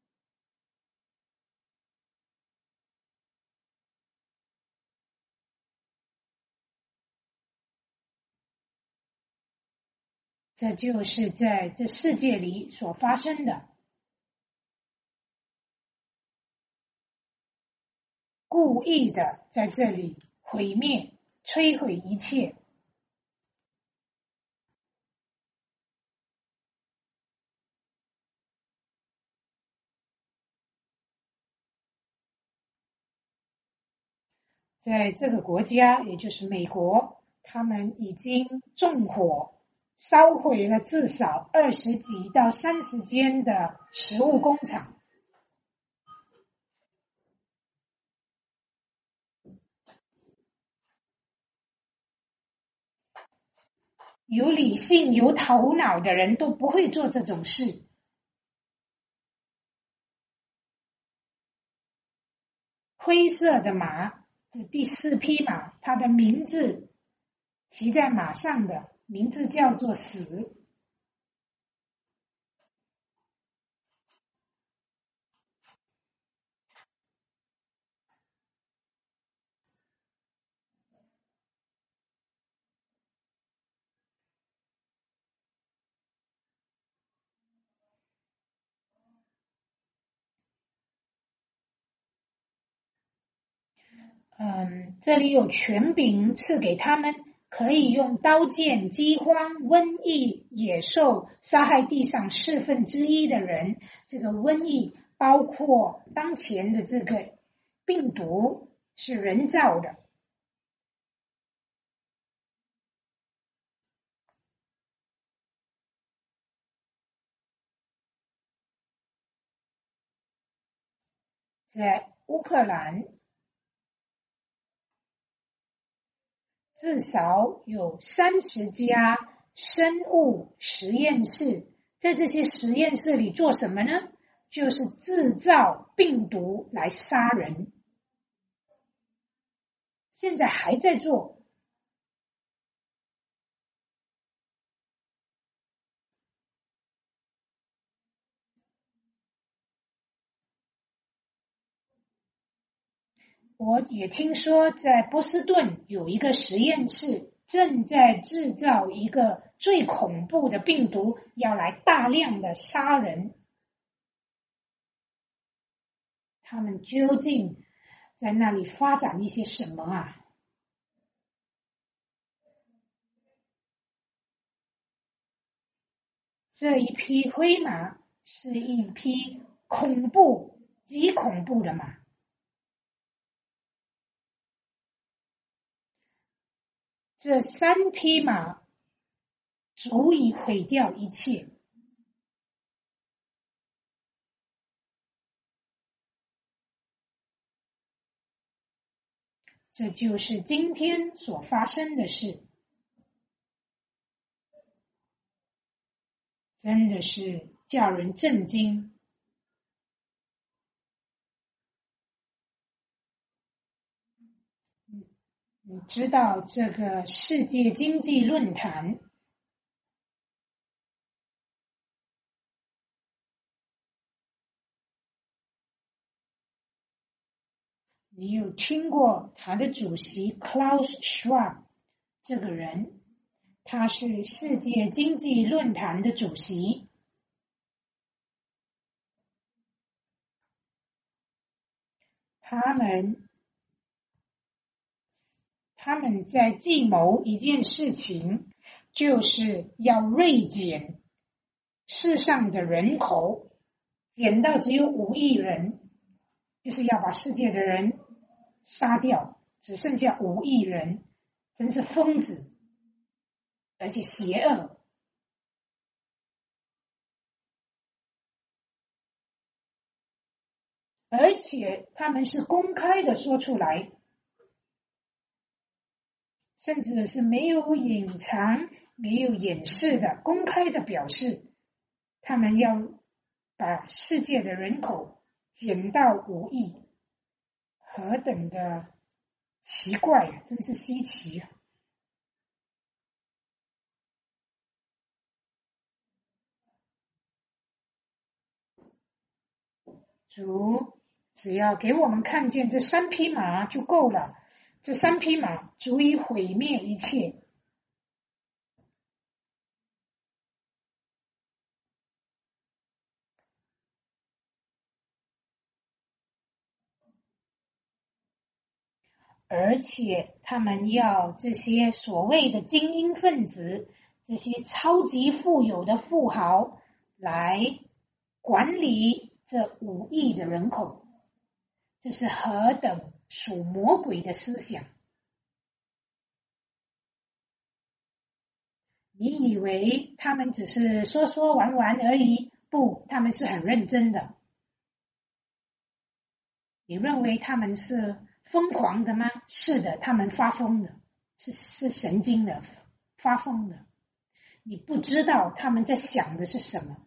这就是在这世界里所发生的，故意的在这里毁灭、摧毁一切。 在这个国家，也就是美国，他们已经纵火烧毁了至少二十几到三十间的食物工厂。有理性、有头脑的人都不会做这种事。灰色的马，这第四匹马，它的名字，骑在马上的名字叫做死。嗯，这里有权柄赐给他们，可以用刀剑、饥荒、瘟疫、野兽杀害地上四分之一的人。这个瘟疫包括当前的这个病毒是人造的。在乌克兰，至少有三十家生物实验室，在这些实验室里做什么呢？就是制造病毒来杀人。现在还在做。我也听说在波士顿有一个实验室正在制造一个最恐怖的病毒，要来大量的杀人。他们究竟在那里发展一些什么啊？这一匹灰马是一匹恐怖、极恐怖的马。这三匹马足以毁掉一切。这就是今天所发生的事，真的是叫人震惊。你知道这个世界经济论坛，你有听过他的主席 Klaus Schwab 这个人？他是世界经济论坛的主席。他们他们在计谋一件事情，就是要锐减世上的人口，减到只有五亿人，就是要把世界的人杀掉，只剩下五亿人，真是疯子，而且邪恶。而且他们是公开的说出来，甚至是没有隐藏、没有掩饰的公开的表示，他们要把世界的人口减到五亿，何等的奇怪呀、啊！真是稀奇啊！主只要给我们看见这三匹马就够了，这三匹马足以毁灭一切。而且他们要这些所谓的精英分子，这些超级富有的富豪来管理这五亿的人口，这是何等属魔鬼的思想。你以为他们只是说说玩玩而已？不，他们是很认真的。你认为他们是疯狂的吗？是的，他们发疯的，是是神经的，发疯的。你不知道他们在想的是什么。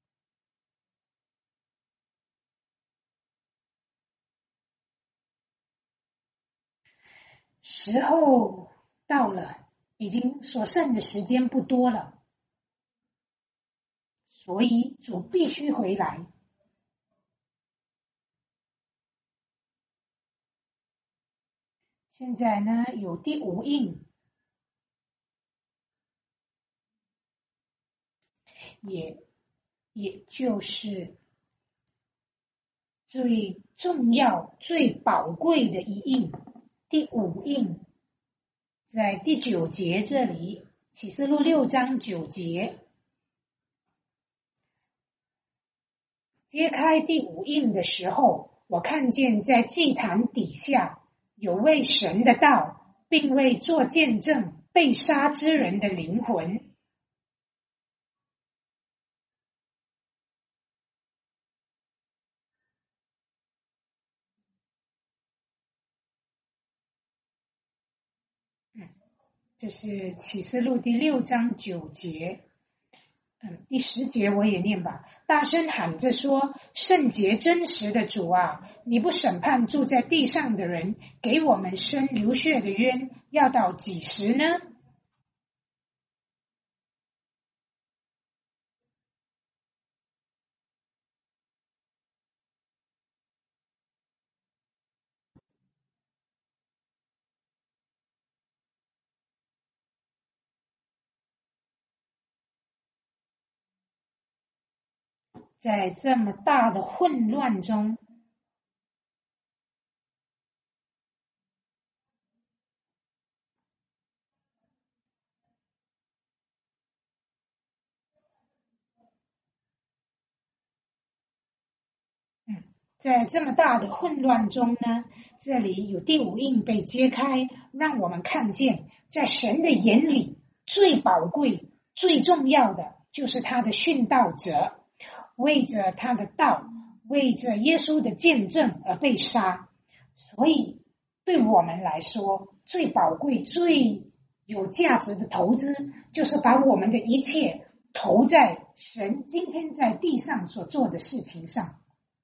时候到了，已经所剩的时间不多了，所以主必须回来。现在呢，有第五印，也也就是最重要、最宝贵的一印，第五印，在第九节这里，启示录六章九节，揭开第五印的时候，我看见在祭坛底下有为神的道，并为做见证被杀之人的灵魂。嗯，这是启示录第六章九节。嗯，第十节我也念吧，大声喊着说：圣洁真实的主啊，你不审判住在地上的人，给我们伸流血的冤，要到几时呢？在这么大的混乱中，嗯，在这么大的混乱中呢，这里有第五印被揭开，让我们看见，在神的眼里最宝贵、最重要的就是他的殉道者，为着他的道，为着耶稣的见证而被杀。所以，对我们来说，最宝贵、最有价值的投资，就是把我们的一切投在神今天在地上所做的事情上。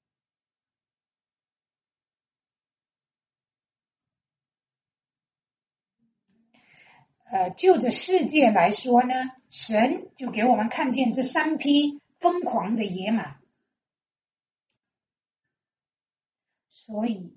呃，就着世界来说呢，神就给我们看见这三匹疯狂的野马，所以，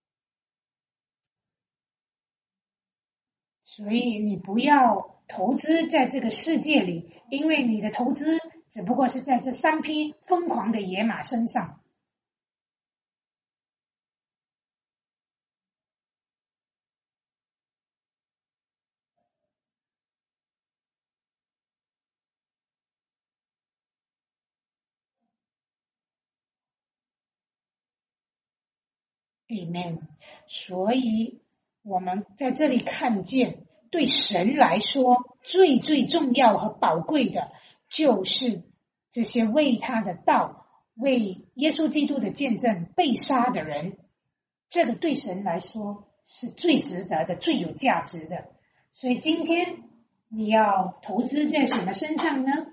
所以你不要投资在这个世界里，因为你的投资只不过是在这三匹疯狂的野马身上。Amen。所以我们在这里看见，对神来说最最重要和宝贵的，就是这些为他的道、为耶稣基督的见证被杀的人。这个对神来说是最值得的、最有价值的。所以今天你要投资在什么身上呢？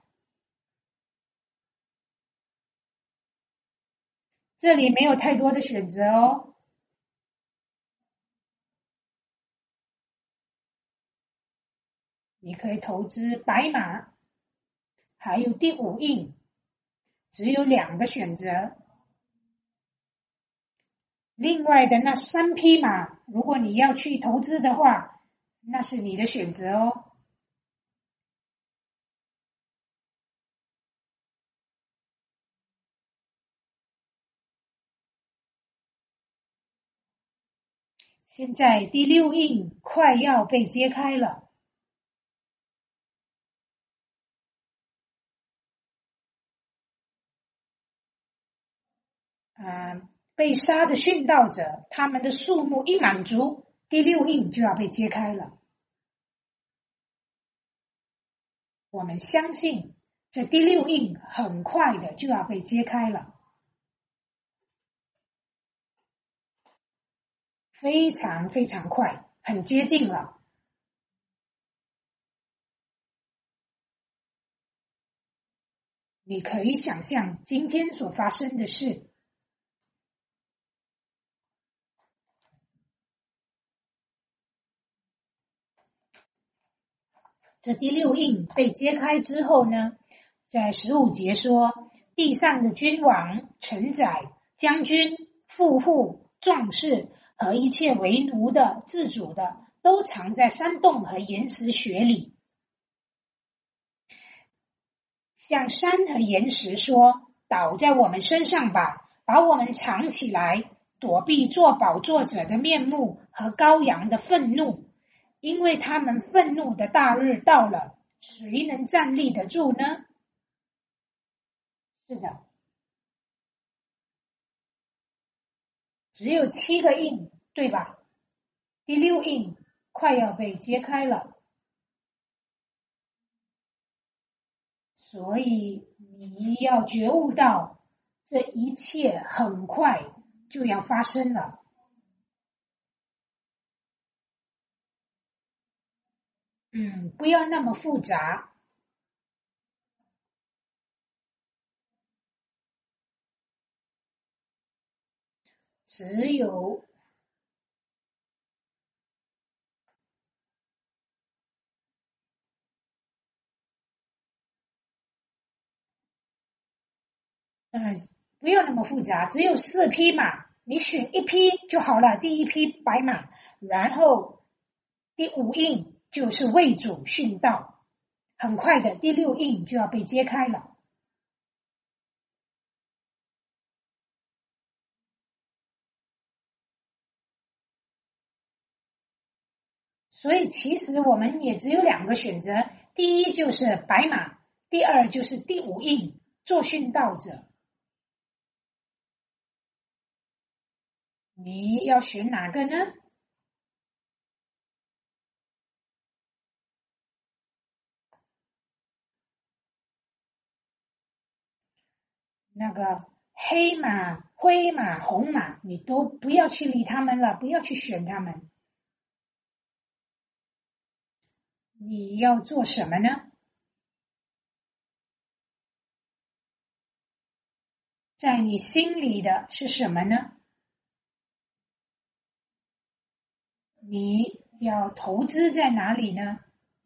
这里没有太多的选择哦。你可以投资白马，还有第五印，只有两个选择。另外的那三匹马，如果你要去投资的话，那是你的选择哦。现在第六印快要被揭开了，啊、 被杀的殉道者，他们的数目一满足，第六印就要被揭开了。我们相信这第六印很快的就要被揭开了，非常非常快，很接近了。你可以想象今天所发生的事。这第六印被揭开之后呢，在十五节说，地上的君王、臣宰、将军、富户、壮士和一切为奴的、自主的，都藏在山洞和岩石穴里，向山和岩石说：倒在我们身上吧，把我们藏起来，躲避做宝座者的面目和羔羊的愤怒，因为他们愤怒的大日到了，谁能站立得住呢？是的，只有七个印，对吧？第六印快要被揭开了，所以你要觉悟到，这一切很快就要发生了。嗯，不要那么复杂。只有嗯，不要那么复杂，只有四匹马，你选一匹就好了。第一匹白马，然后第五印就是为主殉道，很快的第六印就要被揭开了。所以其实我们也只有两个选择，第一就是白马，第二就是第五印做殉道者。你要选哪个呢？那个黑马、灰马、红马，你都不要去理他们了，不要去选他们。你要做什么呢？在你心里的是什么呢？你要投资在哪里呢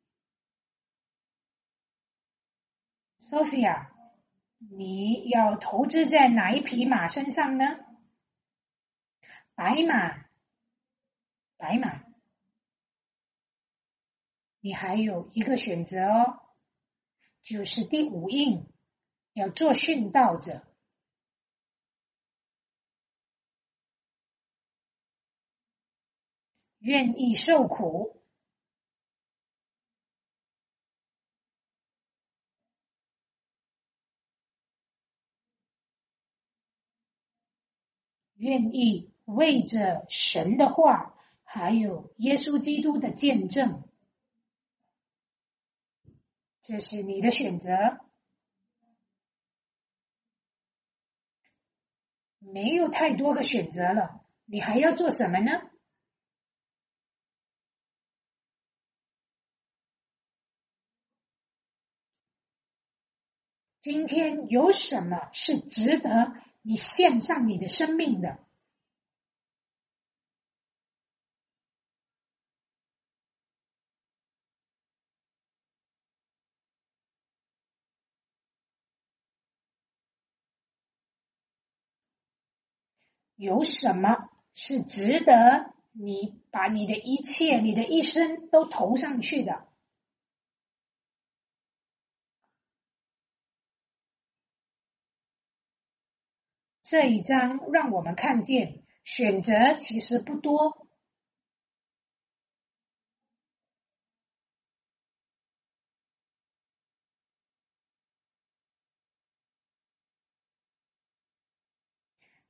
？Sophia，你要投资在哪一匹马身上呢？白马，白马。你还有一个选择哦，就是第五印，要做殉道者。愿意受苦，愿意为着神的话，还有耶稣基督的见证，这是你的选择。没有太多个选择了，你还要做什么呢？今天有什么是值得你献上你的生命的？有什么是值得你把你的一切、你的一生都投上去的？这一章让我们看见，选择其实不多。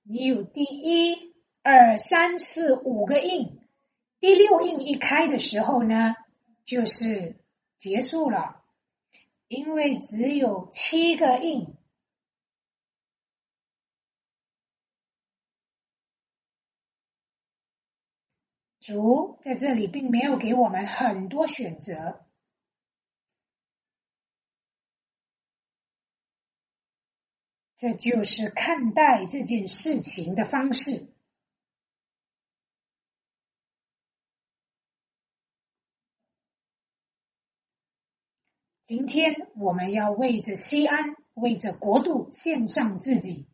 你有第一、二、三、四五个印，第六印一开的时候呢，就是结束了，因为只有七个印。主在这里并没有给我们很多选择，这就是看待这件事情的方式。今天我们要为着西安，为着国度献上自己。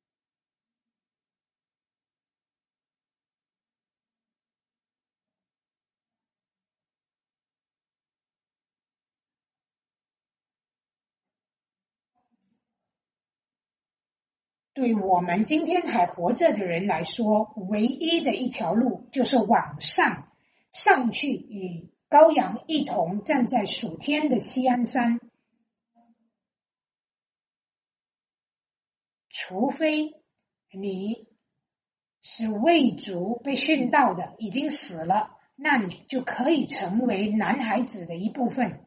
对我们今天还活着的人来说，唯一的一条路就是往上，上去与羔羊一同站在属天的锡安山。除非你是为主被殉道的，已经死了，那你就可以成为男孩子的一部分。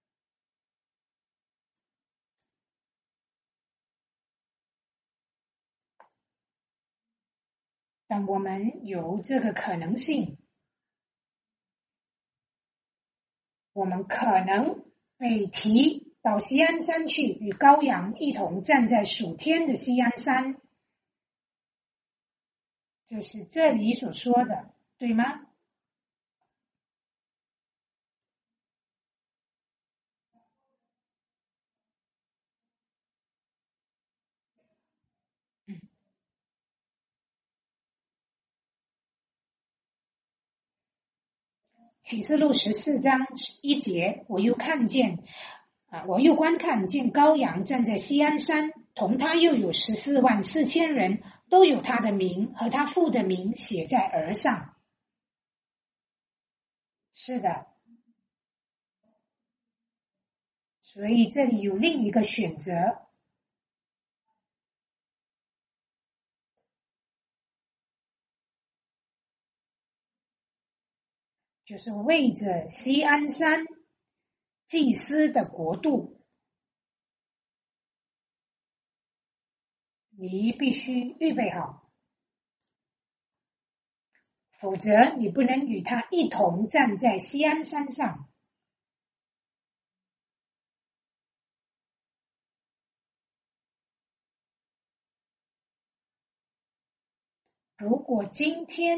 但我们有这个可能性，我们可能被提到锡安山去，与羔羊一同站在属天的锡安山。这是这里所说的，对吗？嗯。启示录十四章一节，我又看见啊，我又观看见羔羊站在锡安山，同他又有十四万四千人，都有他的名和他父的名写在额上。是的，所以这里有另一个选择，就是为着锡安山祭司的国度，你必须预备好，否则你不能与他一同站在锡安山上。如果今天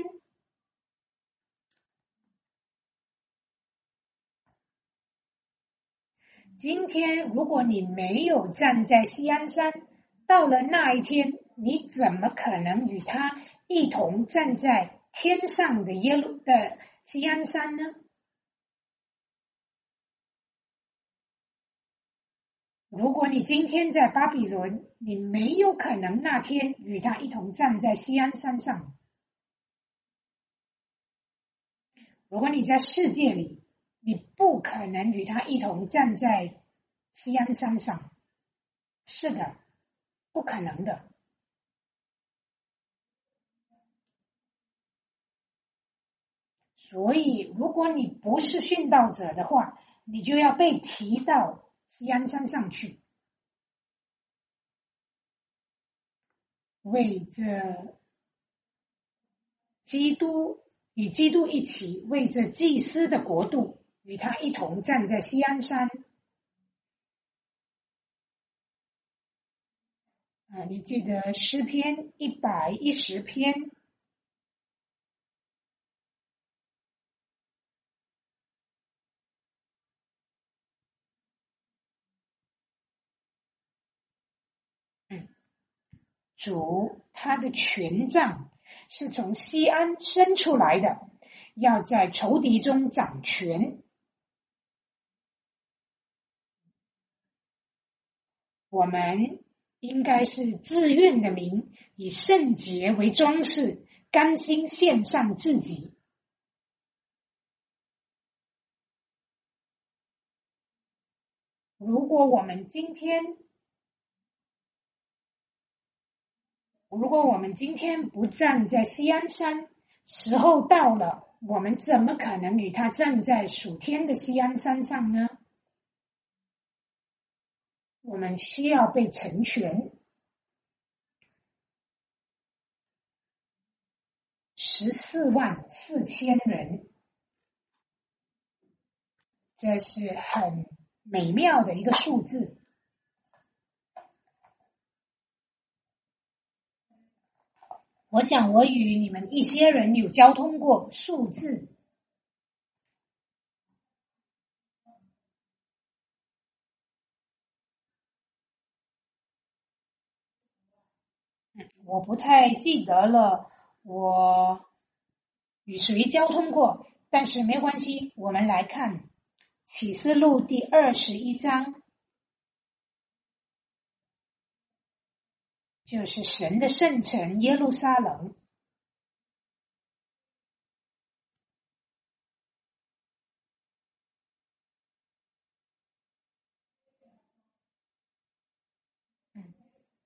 今天如果你没有站在锡安山，到了那一天，你怎么可能与他一同站在天上的耶路的锡安山呢？如果你今天在巴比伦，你没有可能那天与他一同站在锡安山上。如果你在世界里，你不可能与他一同站在锡安山上。是的，不可能的。所以，如果你不是殉道者的话，你就要被提到锡安山上去，为着基督与基督一起，为着祭司的国度，与他一同站在锡安山。啊，你记得诗篇一百一十篇。嗯，主他的权杖是从锡安生出来的，要在仇敌中掌权。我们应该是自愿的民，以圣洁为装饰，甘心献上自己。如果我们今天如果我们今天不站在锡安山，时候到了，我们怎么可能与他站在属天的锡安山上呢？我们需要被成全。十四万四千人，这是很美妙的一个数字。我想我与你们一些人有交通过数字。嗯，我不太记得了，我与谁交通过，但是没关系，我们来看启示录第二十一章，就是神的圣城耶路撒冷。嗯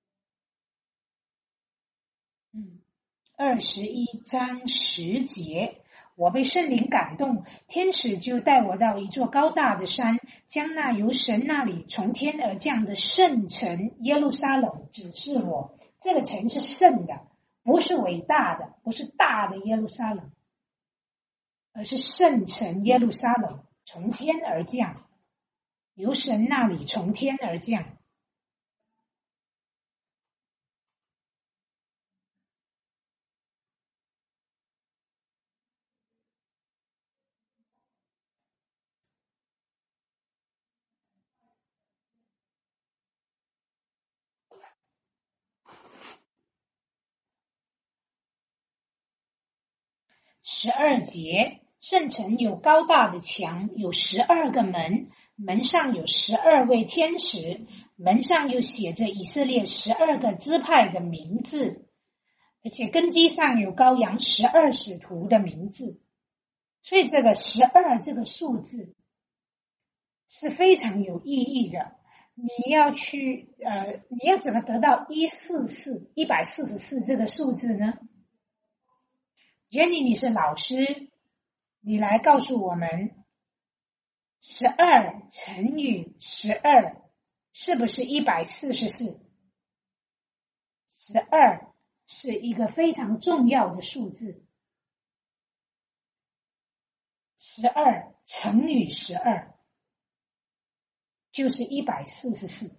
嗯，二十一章十节，我被圣灵感动，天使就带我到一座高大的山，将那由神那里从天而降的圣城耶路撒冷指示我。这个城是圣的，不是伟大的，不是大的耶路撒冷，而是圣城耶路撒冷从天而降，由神那里从天而降。十二节，圣城有高大的墙，有十二个门，门上有十二位天使，门上又写着以色列十二个支派的名字，而且根基上有羔羊十二使徒的名字。所以这个十二这个数字是非常有意义的。你要去呃，你要怎么得到一四四一百四十四这个数字呢？Jenny，你是老师，你来告诉我们，十二乘以十二是不是一百四十四？十二是一个非常重要的数字，十二乘以十二就是一百四十四。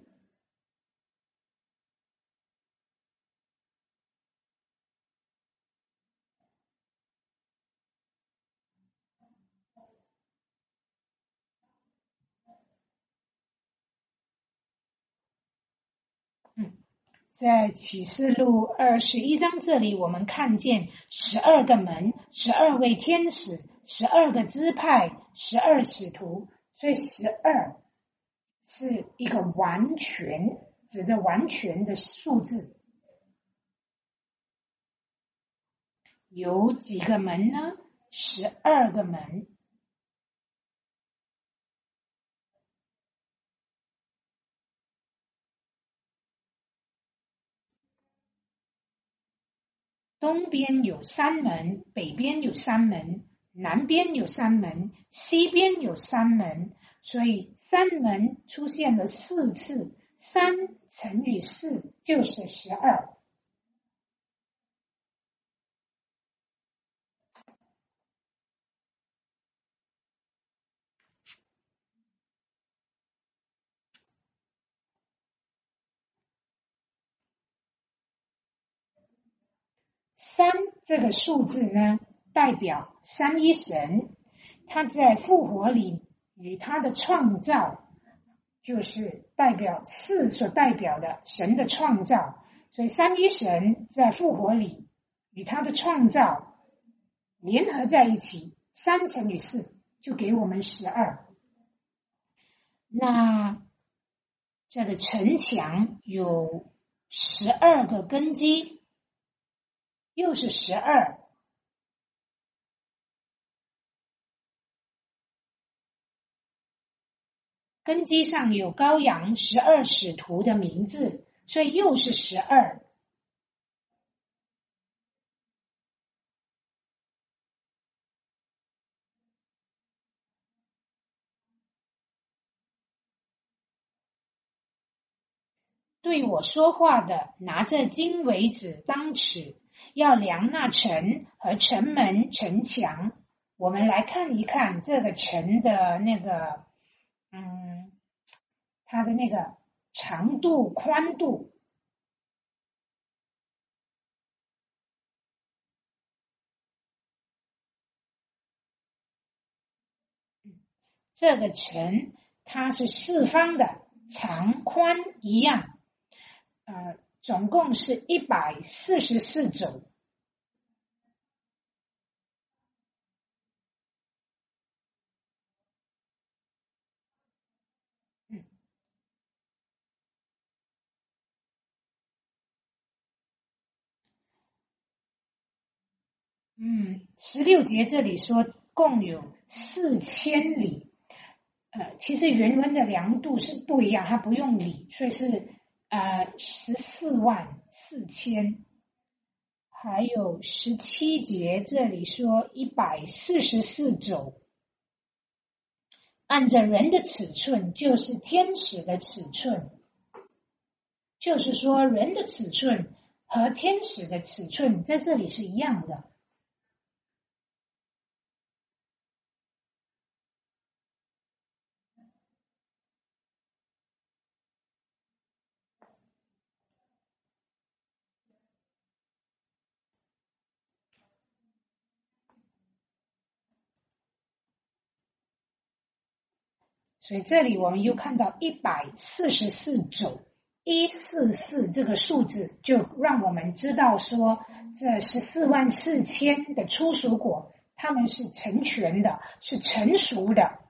嗯，在启示录二十一章这里，我们看见十二个门，十二位天使，十二个支派，十二使徒，所以十二是一个完全，指着完全的数字。有几个门呢？十二个门。东边有三门，北边有三门，南边有三门，西边有三门，所以三门出现了四次，三乘以四就是十二。三这个数字呢，代表三一神，他在复活里与他的创造，就是代表四所代表的神的创造，所以三一神在复活里与他的创造联合在一起，三乘以四就给我们十二。那这个城墙有十二个根基，又是十二。根基上有羔羊十二使徒的名字，所以又是十二。 对我说话的拿着经为指当尺，要量那城和城门城墙。我们来看一看这个城的那个，嗯，它的那个长度、宽度。这个城它是四方的，长宽一样，呃，总共是一百四十四肘。嗯嗯，十六节这里说共有四千里，呃，其实原文的量度是不一样，它不用里，所以是呃十四万四千。还有十七节这里说一百四十四肘，按照人的尺寸就是天使的尺寸，就是说人的尺寸和天使的尺寸在这里是一样的。所以这里我们又看到一百四十四肘，一四四这个数字就让我们知道说，这十四万四千的初熟果，它们是成全的，是成熟的。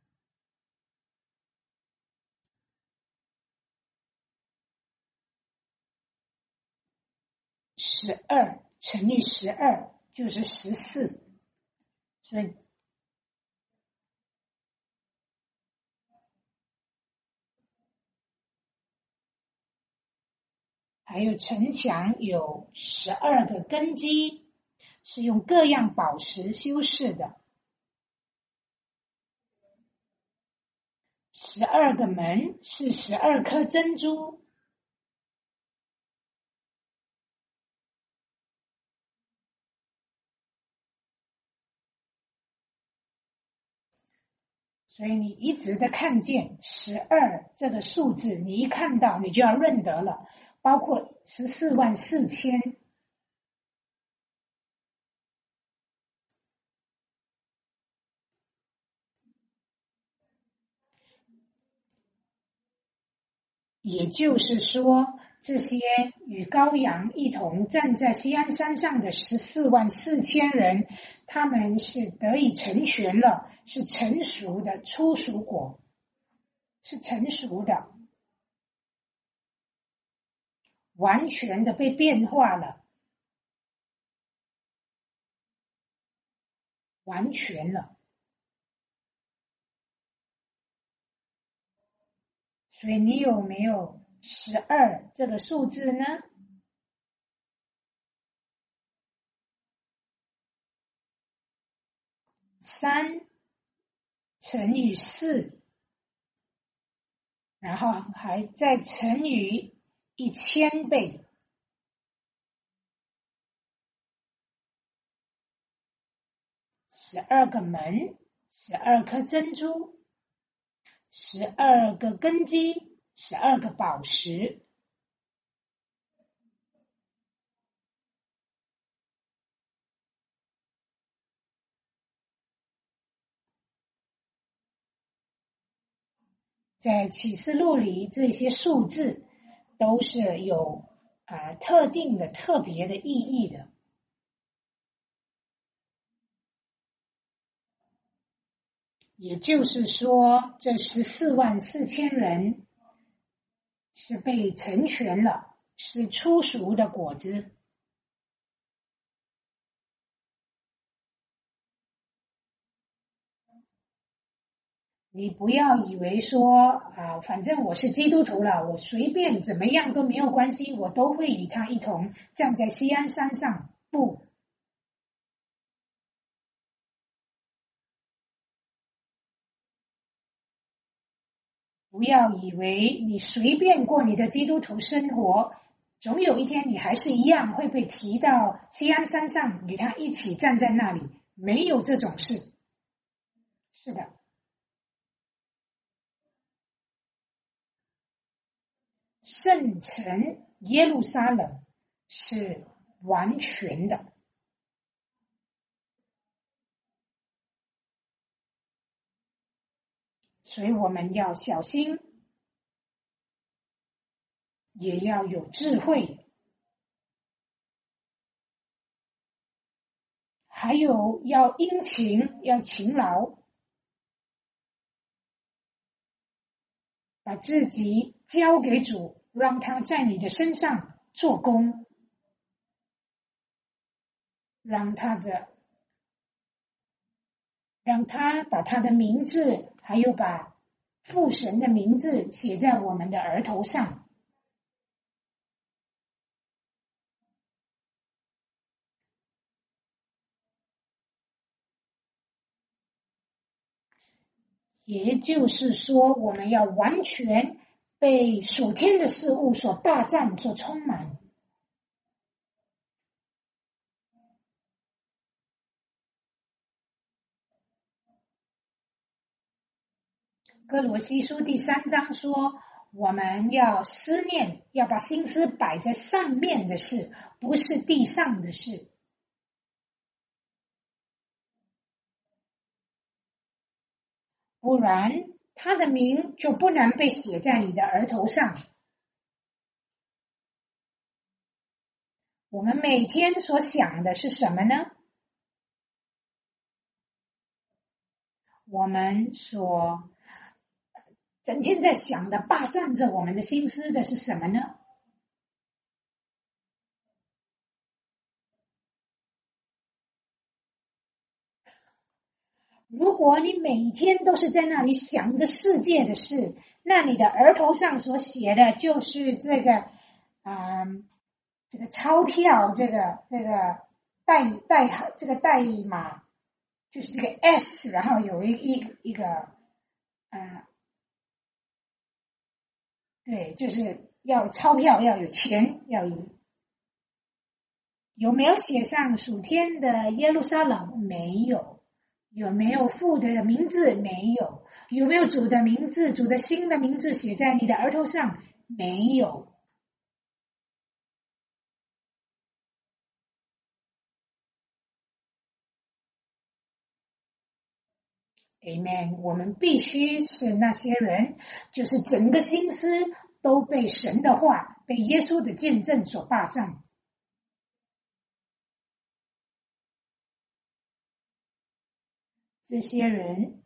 十二乘以十二就是十四，所以还有城墙有十二个根基，是用各样宝石修饰的。十二个门是十二颗珍珠，所以你一直的看见十二这个数字，你一看到你就要认得了，包括十四万四千。也就是说，这些与羔羊一同站在锡安山上的十四万四千人，他们是得以成全了，是成熟的初熟果，是成熟的，完全的被变化了，完全了。所以你有没有十二这个数字呢？三乘以四，然后还再乘以一千倍，十二个门，十二颗珍珠，十二个根基，十二个宝石。在启示录里，这些数字都是有啊、呃、特定的、特别的意义的。也就是说，这十四万四千人是被成全了，是初熟的果子。你不要以为说啊，反正我是基督徒了，我随便怎么样都没有关系，我都会与他一同站在锡安山上。不， 不要以为你随便过你的基督徒生活，总有一天你还是一样会被提到锡安山上，与他一起站在那里。没有这种事。是的，圣城耶路撒冷是完全的，所以我们要小心，也要有智慧，还有要殷勤，要勤劳，把自己交给主，让他在你的身上做工，让他的让他把他的名字，还有把父神的名字写在我们的额头上。也就是说，我们要完全被属天的事物所霸占、所充满。哥罗西书第三章说，我们要思念，要把心思摆在上面的事，不是地上的事。不然他的名就不能被写在你的额头上。我们每天所想的是什么呢？我们所整天在想的，霸占着我们的心思的是什么呢？如果你每天都是在那里想着世界的事，那你的额头上所写的就是这个，嗯，这个钞票，这个这个代代这个代码，就是这个 S， 然后有一一一个，嗯，对，就是要钞票，要有钱，要有。有没有写上属天的耶路撒冷？没有。有没有父的名字？没有。有没有主的名字？主的新的名字写在你的额头上？没有。Amen。我们必须是那些人，就是整个心思都被神的话、被耶稣的见证所霸占。这些人，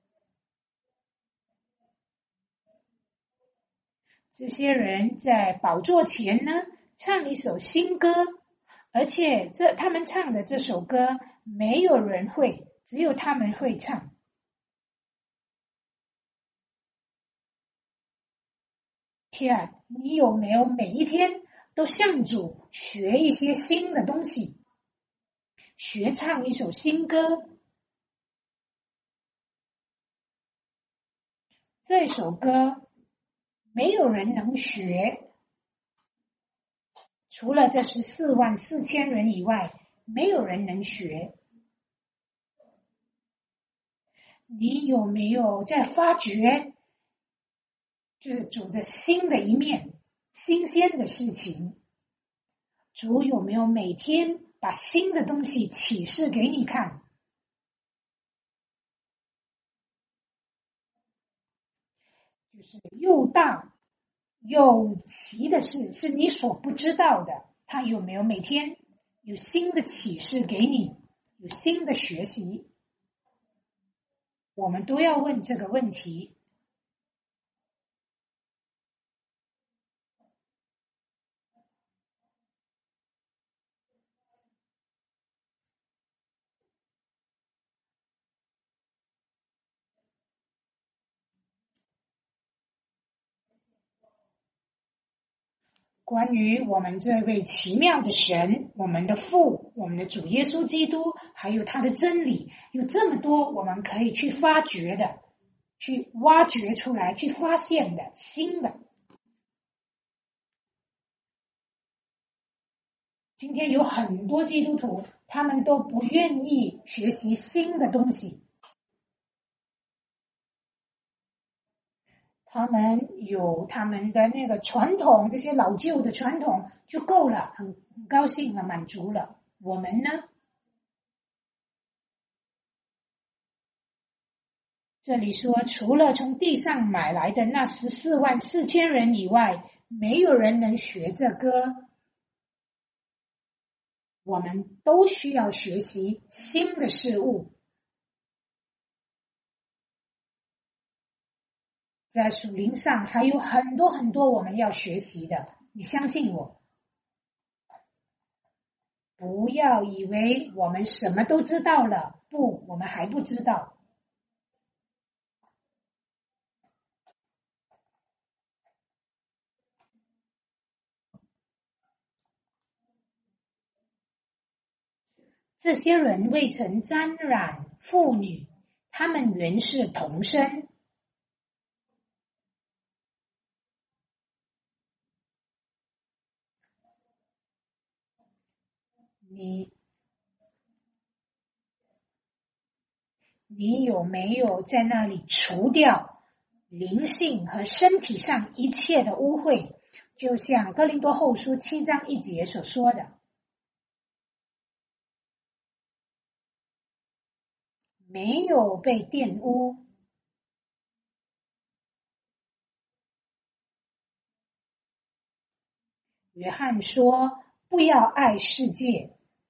这些人在宝座前呢，唱一首新歌，而且这他们唱的这首歌，没有人会，只有他们会唱。天啊，你有没有每一天都向主学一些新的东西，学唱一首新歌？这首歌没有人能学，除了这十四万四千人以外，没有人能学。你有没有在发掘，就是主的新的一面，新鲜的事情？主有没有每天把新的东西启示给你看？就是又大又奇的事，是你所不知道的。他有没有每天有新的启示给你，有新的学习？我们都要问这个问题。关于我们这位奇妙的神，我们的父，我们的主耶稣基督，还有他的真理，有这么多我们可以去发掘的。 去挖掘出来、去发现的新的。今天有很多基督徒，他们都不愿意学习新的东西，他们有他们的那个传统，这些老旧的传统就够了，很很高兴了，满足了。我们呢？这里说，除了从地上买来的那十四万四千人以外，没有人能学这歌。我们都需要学习新的事物，在属灵上还有很多很多我们要学习的，你相信我。不要以为我们什么都知道了，不，我们还不知道。这些人未曾沾染妇女，他们原是童身。你你有没有在那里除掉灵性和身体上一切的污秽？就像哥林多后书七章一节所说的，没有被玷污。约翰说，不要爱世界，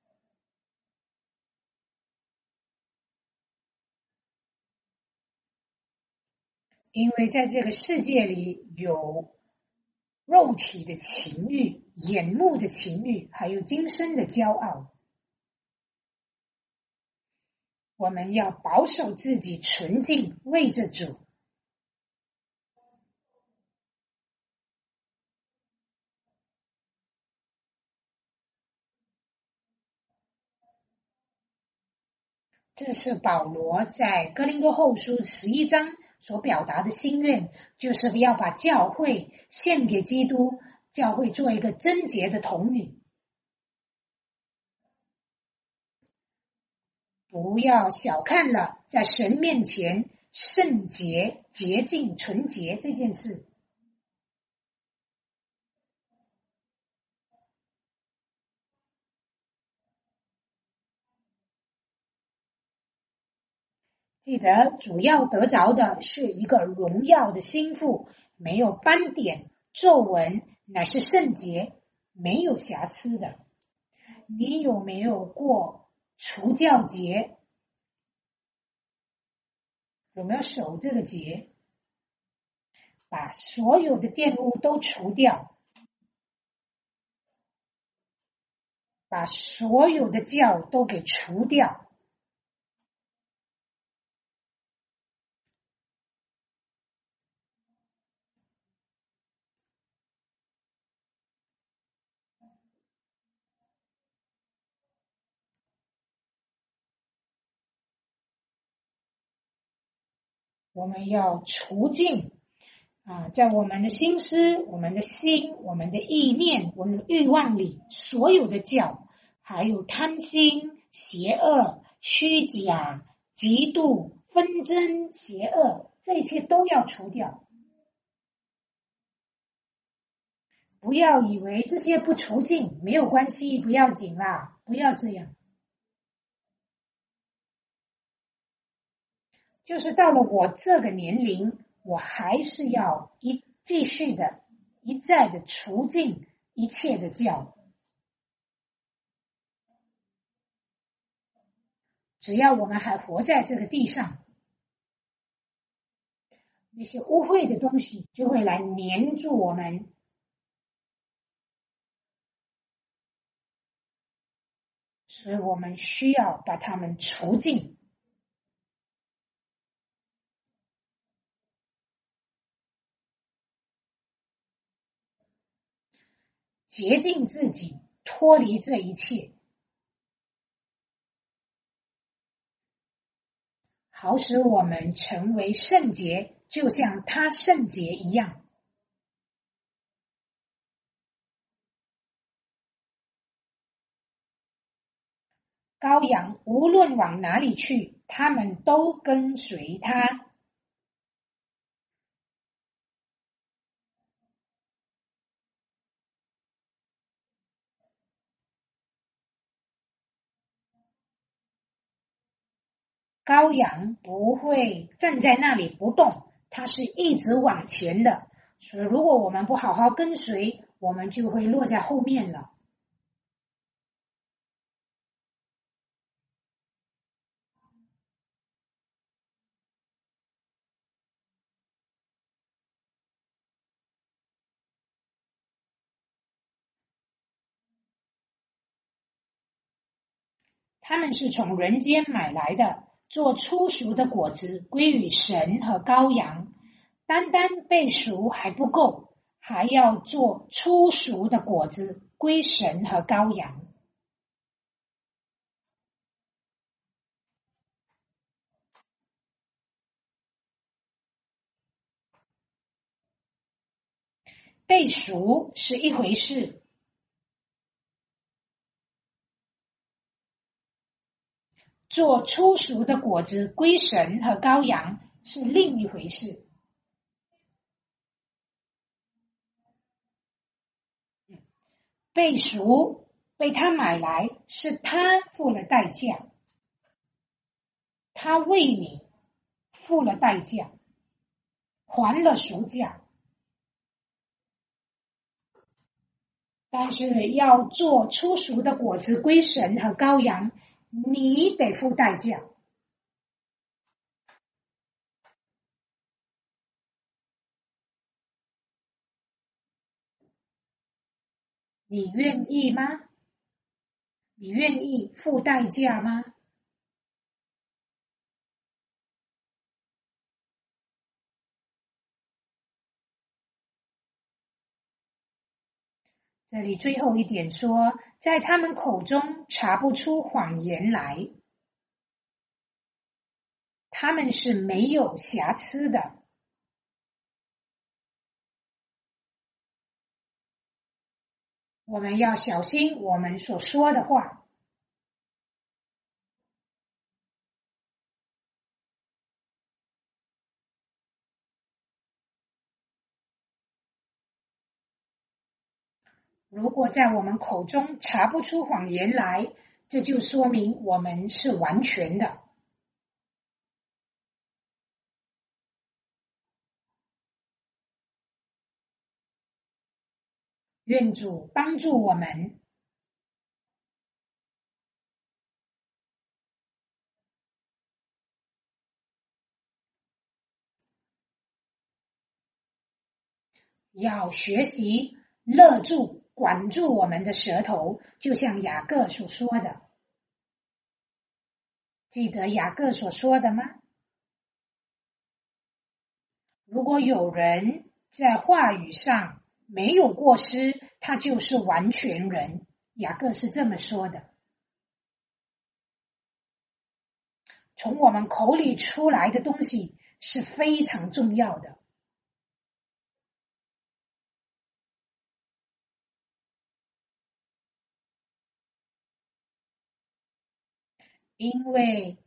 因为在这个世界里有肉体的情欲、眼目的情欲，还有今生的骄傲。我们要保守自己纯净，为着主。这是保罗在哥林多后书十一章所表达的心愿，就是要把教会献给基督，教会做一个贞洁的童女。不要小看了在神面前圣洁、洁净、纯洁这件事。记得主要得着的是一个荣耀的心腹，没有斑点、皱纹，乃是圣洁，没有瑕疵的。你有没有过除酵节？有没有守这个节？把所有的玷污都除掉，把所有的酵都给除掉。我们要除尽啊，在我们的心思、我们的心、我们的意念、我们的欲望里，所有的酵，还有贪心、邪恶、虚假、嫉妒、纷争、邪恶，这一切都要除掉。不要以为这些不除尽没有关系，不要紧啦，不要这样。就是到了我这个年龄，我还是要一继续的一再的除尽一切的酵。只要我们还活在这个地上，那些污秽的东西就会来黏住我们。所以我们需要把它们除尽。洁净自己，脱离这一切。 好使我们成为圣洁，就像他圣洁一样。羔羊无论往哪里去，他们都跟随他。羔羊不会站在那里不动，它是一直往前的，所以如果我们不好好跟随，我们就会落在后面了。他们是从人间买来的，做初熟的果子归于神和羔羊。单单被赎还不够，还要做初熟的果子归神和羔羊。被赎是一回事，做初熟的果子归神和羔羊是另一回事。被赎被他买来，是他付了代价，他为你付了代价，还了赎价。但是要做初熟的果子归神和羔羊，你得付代价。你愿意吗？你愿意付代价吗？这里最后一点说，在他们口中查不出谎言来，他们是没有瑕疵的。我们要小心我们所说的话。如果在我们口中查不出谎言来，这就说明我们是完全的。愿主帮助我们。要学习勒住、管住我们的舌头，就像雅各所说的。记得雅各所说的吗？如果有人在话语上没有过失，他就是完全人。雅各是这么说的。从我们口里出来的东西是非常重要的。因为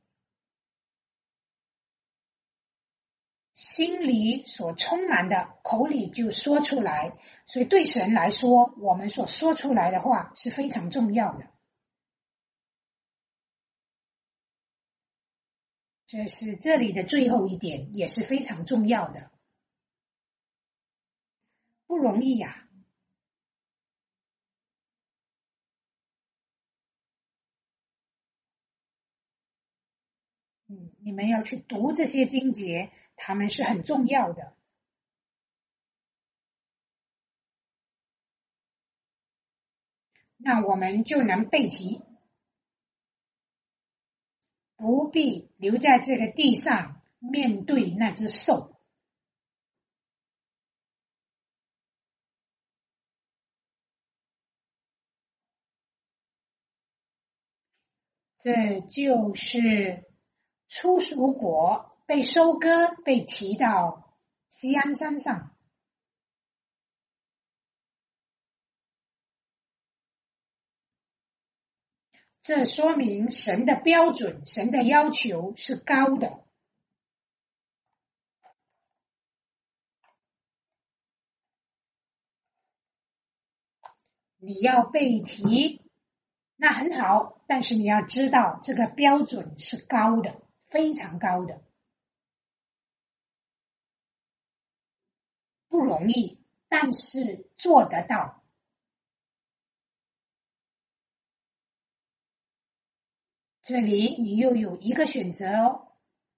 心里所充满的，口里就说出来，所以对神来说，我们所说出来的话是非常重要的。这是这里的最后一点，也是非常重要的。不容易呀、啊。嗯，你们要去读这些经节，它们是很重要的。那我们就能背题，不必留在这个地上面对那只兽。这就是初熟果被收割，被提到锡安山上。这说明神的标准，神的要求是高的。你要被提，那很好，但是你要知道这个标准是高的，非常高的，不容易，但是做得到。这里你又有一个选择哦，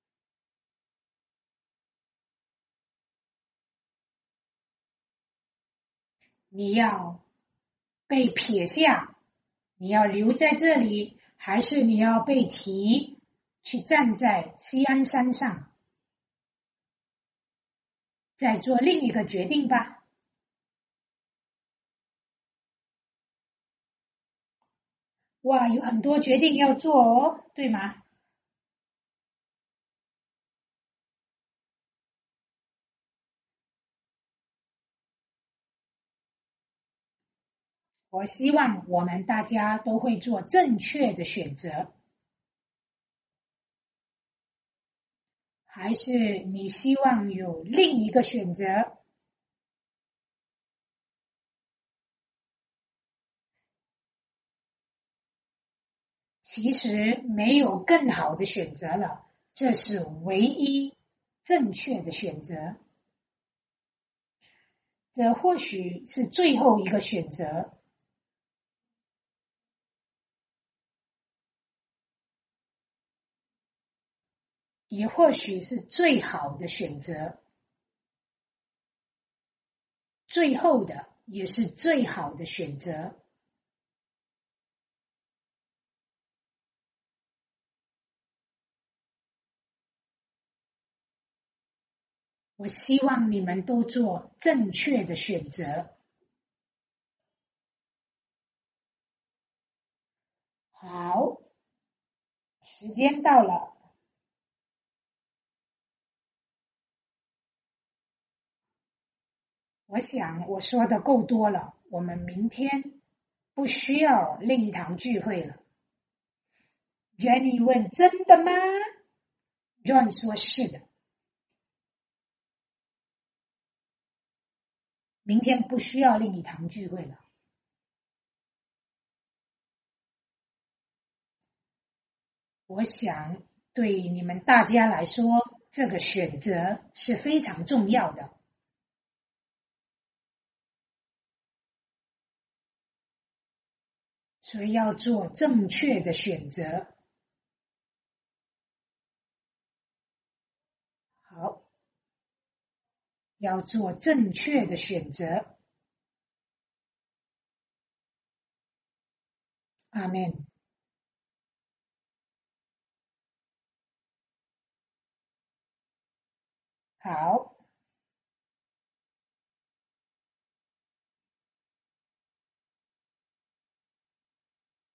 你要被撇下，你要留在这里，还是你要被提去站在锡安山上？再做另一个决定吧。哇，有很多决定要做哦，对吗？我希望我们大家都会做正确的选择，还是你希望有另一个选择？其实没有更好的选择了，这是唯一正确的选择。这或许是最后一个选择，也或许是最好的选择，最后的也是最好的选择。我希望你们都做正确的选择。好，时间到了。我想我说的够多了，我们明天不需要另一堂聚会了。Jenny 问：真的吗？ John 说：是的，明天不需要另一堂聚会了。我想对你们大家来说，这个选择是非常重要的，所以要做正确的选择。好，要做正确的选择。阿们。好。